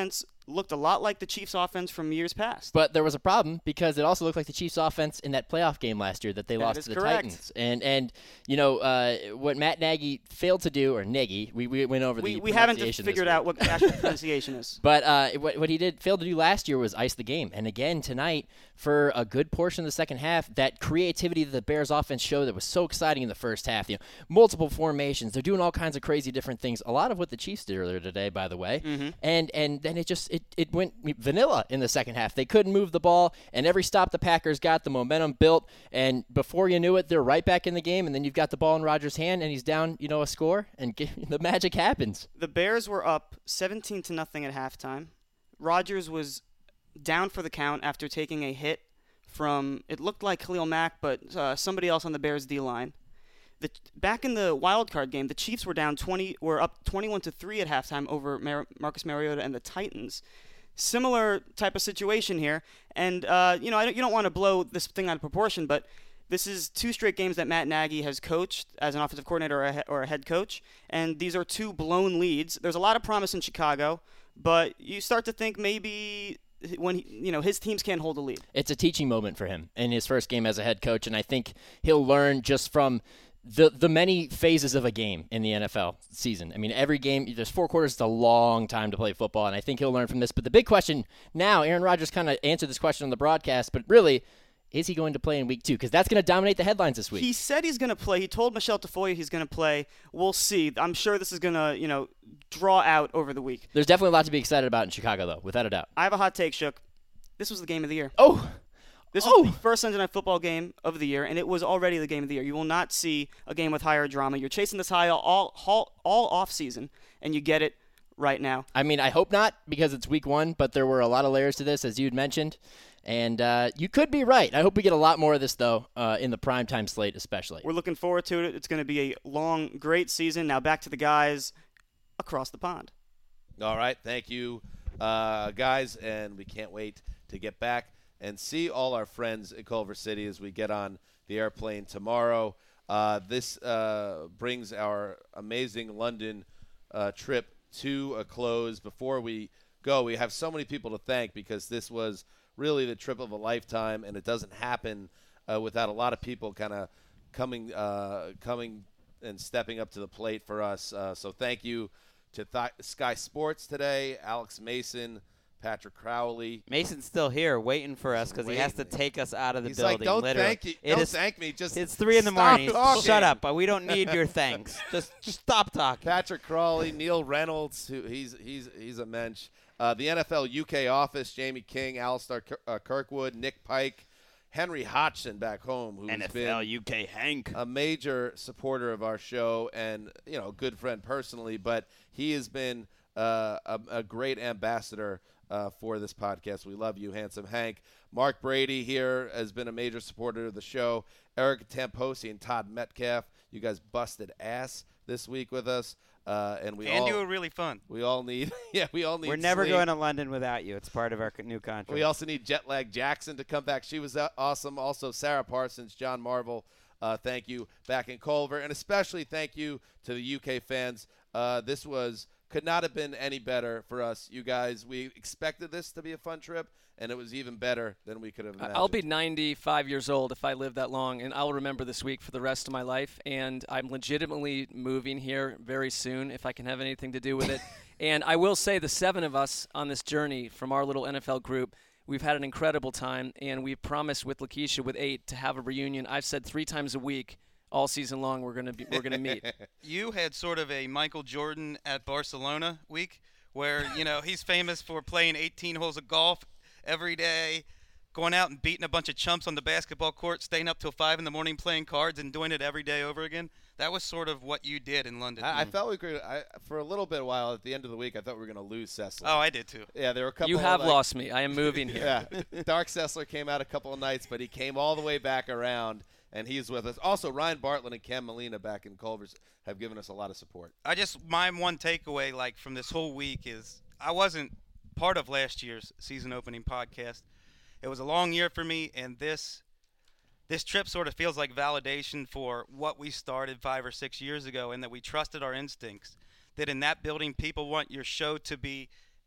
looked a lot like the Chiefs' offense from years past. But there was a problem because it also looked like the Chiefs' offense in that playoff game last year that they lost to the correct. Titans. And what Matt Nagy failed to do, or Nagy, we went over the we haven't pronunciation figured out what the actual pronunciation is. But what he failed to do last year was ice the game. And again tonight, for a good portion of the second half, that creativity that the Bears offense showed that was so exciting in the first half. Multiple formations, they're doing all kinds of crazy different things. A lot of what the Chiefs did earlier today, by the way. Mm-hmm. And then it went vanilla in the second half. They couldn't move the ball, and every stop the Packers got, the momentum built, and before you knew it, they're right back in the game, and then you've got the ball in Rodgers' hand, and he's down, a score, and the magic happens. The Bears were up 17-0 at halftime. Rodgers was down for the count after taking a hit from, it looked like Khalil Mack, but somebody else on the Bears D-line. Back in the wild card game, the Chiefs were up 21-3 at halftime over Marcus Mariota and the Titans. Similar type of situation here, and you don't want to blow this thing out of proportion, but this is 2 straight games that Matt Nagy has coached as an offensive coordinator or a head coach, and these are 2 blown leads. There's a lot of promise in Chicago, but you start to think maybe when his teams can't hold a lead. It's a teaching moment for him in his first game as a head coach, and I think he'll learn just from the many phases of a game in the NFL season. I mean, every game, there's 4 quarters. It's a long time to play football, and I think he'll learn from this. But the big question now, Aaron Rodgers kind of answered this question on the broadcast, but really, is he going to play in week 2? Because that's going to dominate the headlines this week. He said he's going to play. He told Michelle Tafoya he's going to play. We'll see. I'm sure this is going to, draw out over the week. There's definitely a lot to be excited about in Chicago, though, without a doubt. I have a hot take, Shook. This was the game of the year. This was the first Sunday Night Football game of the year, and it was already the game of the year. You will not see a game with higher drama. You're chasing this high all off season, and you get it right now. I mean, I hope not, because it's week 1, but there were a lot of layers to this, as you'd mentioned, and you could be right. I hope we get a lot more of this, though, in the primetime slate especially. We're looking forward to it. It's going to be a long, great season. Now back to the guys across the pond. All right, thank you, guys, and we can't wait to get back and see all our friends in Culver City as we get on the airplane tomorrow. This brings our amazing London trip to a close. Before we go, we have so many people to thank because this was really the trip of a lifetime, and it doesn't happen without a lot of people kind of coming and stepping up to the plate for us. So thank you to Sky Sports today, Alex Mason, Patrick Crowley. Mason's still here waiting for us because he has to take us out of the He's building. like, don't literally. thank me. Just it's 3 in the morning. Talking. Shut up. We don't need your thanks. Just stop talking. Patrick Crawley, Neil Reynolds, who he's a mensch. The NFL UK office, Jamie King, Alistair Kirkwood, Nick Pike, Henry Hodgson back home, who's NFL been UK Hank, a major supporter of our show and a good friend personally, but he has been a great ambassador for this podcast. We love you, Handsome Hank. Mark Brady here has been a major supporter of the show. Eric Tamposi and Todd Metcalf, you guys busted ass this week with us. And you were really fun. We all need We're never sleep. going to London without you. It's part of our new contract. We also need Jetlag Jackson to come back. She was awesome. Also, Sarah Parsons, John Marvel, thank you back in Culver. And especially thank you to the UK fans. This could not have been any better for us, you guys. We expected this to be a fun trip, and it was even better than we could have imagined. I'll be 95 years old if I live that long, and I'll remember this week for the rest of my life. And I'm legitimately moving here very soon if I can have anything to do with it. And I will say the 7 of us on this journey from our little NFL group, we've had an incredible time, and we promised with Lakeisha, with 8, to have a reunion. I've said 3 times a week all season long we're gonna meet. You had sort of a Michael Jordan at Barcelona week where, he's famous for playing 18 holes of golf every day, going out and beating a bunch of chumps on the basketball court, staying up till 5 in the morning playing cards and doing it every day over again. That was sort of what you did in London. I felt we could. For a little bit while at the end of the week, I thought we were going to lose Sessler. Oh, I did too. Yeah, there were a couple. You have lost me. I am moving here. Yeah, Dark Sessler came out a couple of nights, but he came all the way back around, and he's with us. Also, Ryan Bartlett and Cam Molina back in Culver's have given us a lot of support. My one takeaway, from this whole week is I wasn't part of last year's season opening podcast. It was a long year for me, and this trip sort of feels like validation for what we started 5 or 6 years ago, and that we trusted our instincts. That in that building, people want your show to be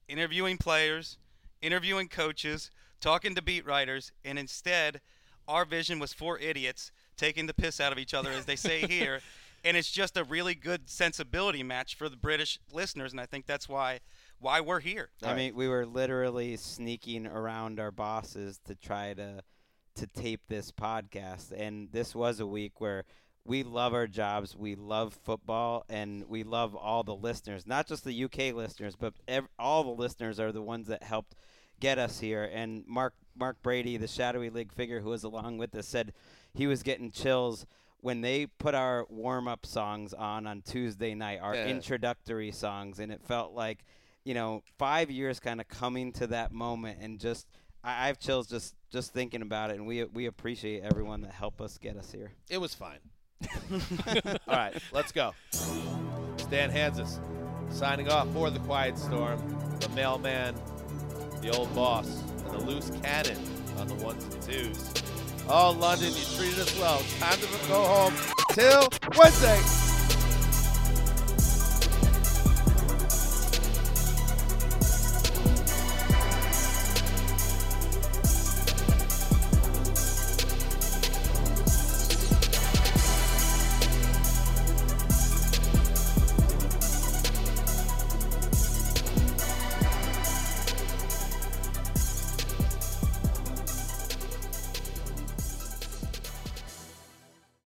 interviewing players, interviewing coaches, talking to beat writers, and instead our vision was 4 idiots taking the piss out of each other, as they say here. And it's just a really good sensibility match for the British listeners, and I think that's why we're here. I mean, we were literally sneaking around our bosses to try to tape this podcast, and this was a week where we love our jobs, we love football, and we love all the listeners, not just the UK listeners, but all the listeners are the ones that helped get us here. And Mark Brady, the Shadowy League figure who was along with us, said he was getting chills when they put our warm-up songs on Tuesday night, our introductory songs, and it felt like, 5 years kind of coming to that moment, and just I have chills just thinking about it, and we appreciate everyone that helped us get us here. It was fine. All right, let's go. Stan Hansis signing off for the Quiet Storm, the mailman, the old boss, and the loose cannon on the 1s and 2s. Oh, London, you treated us well. Time to go home till Wednesday.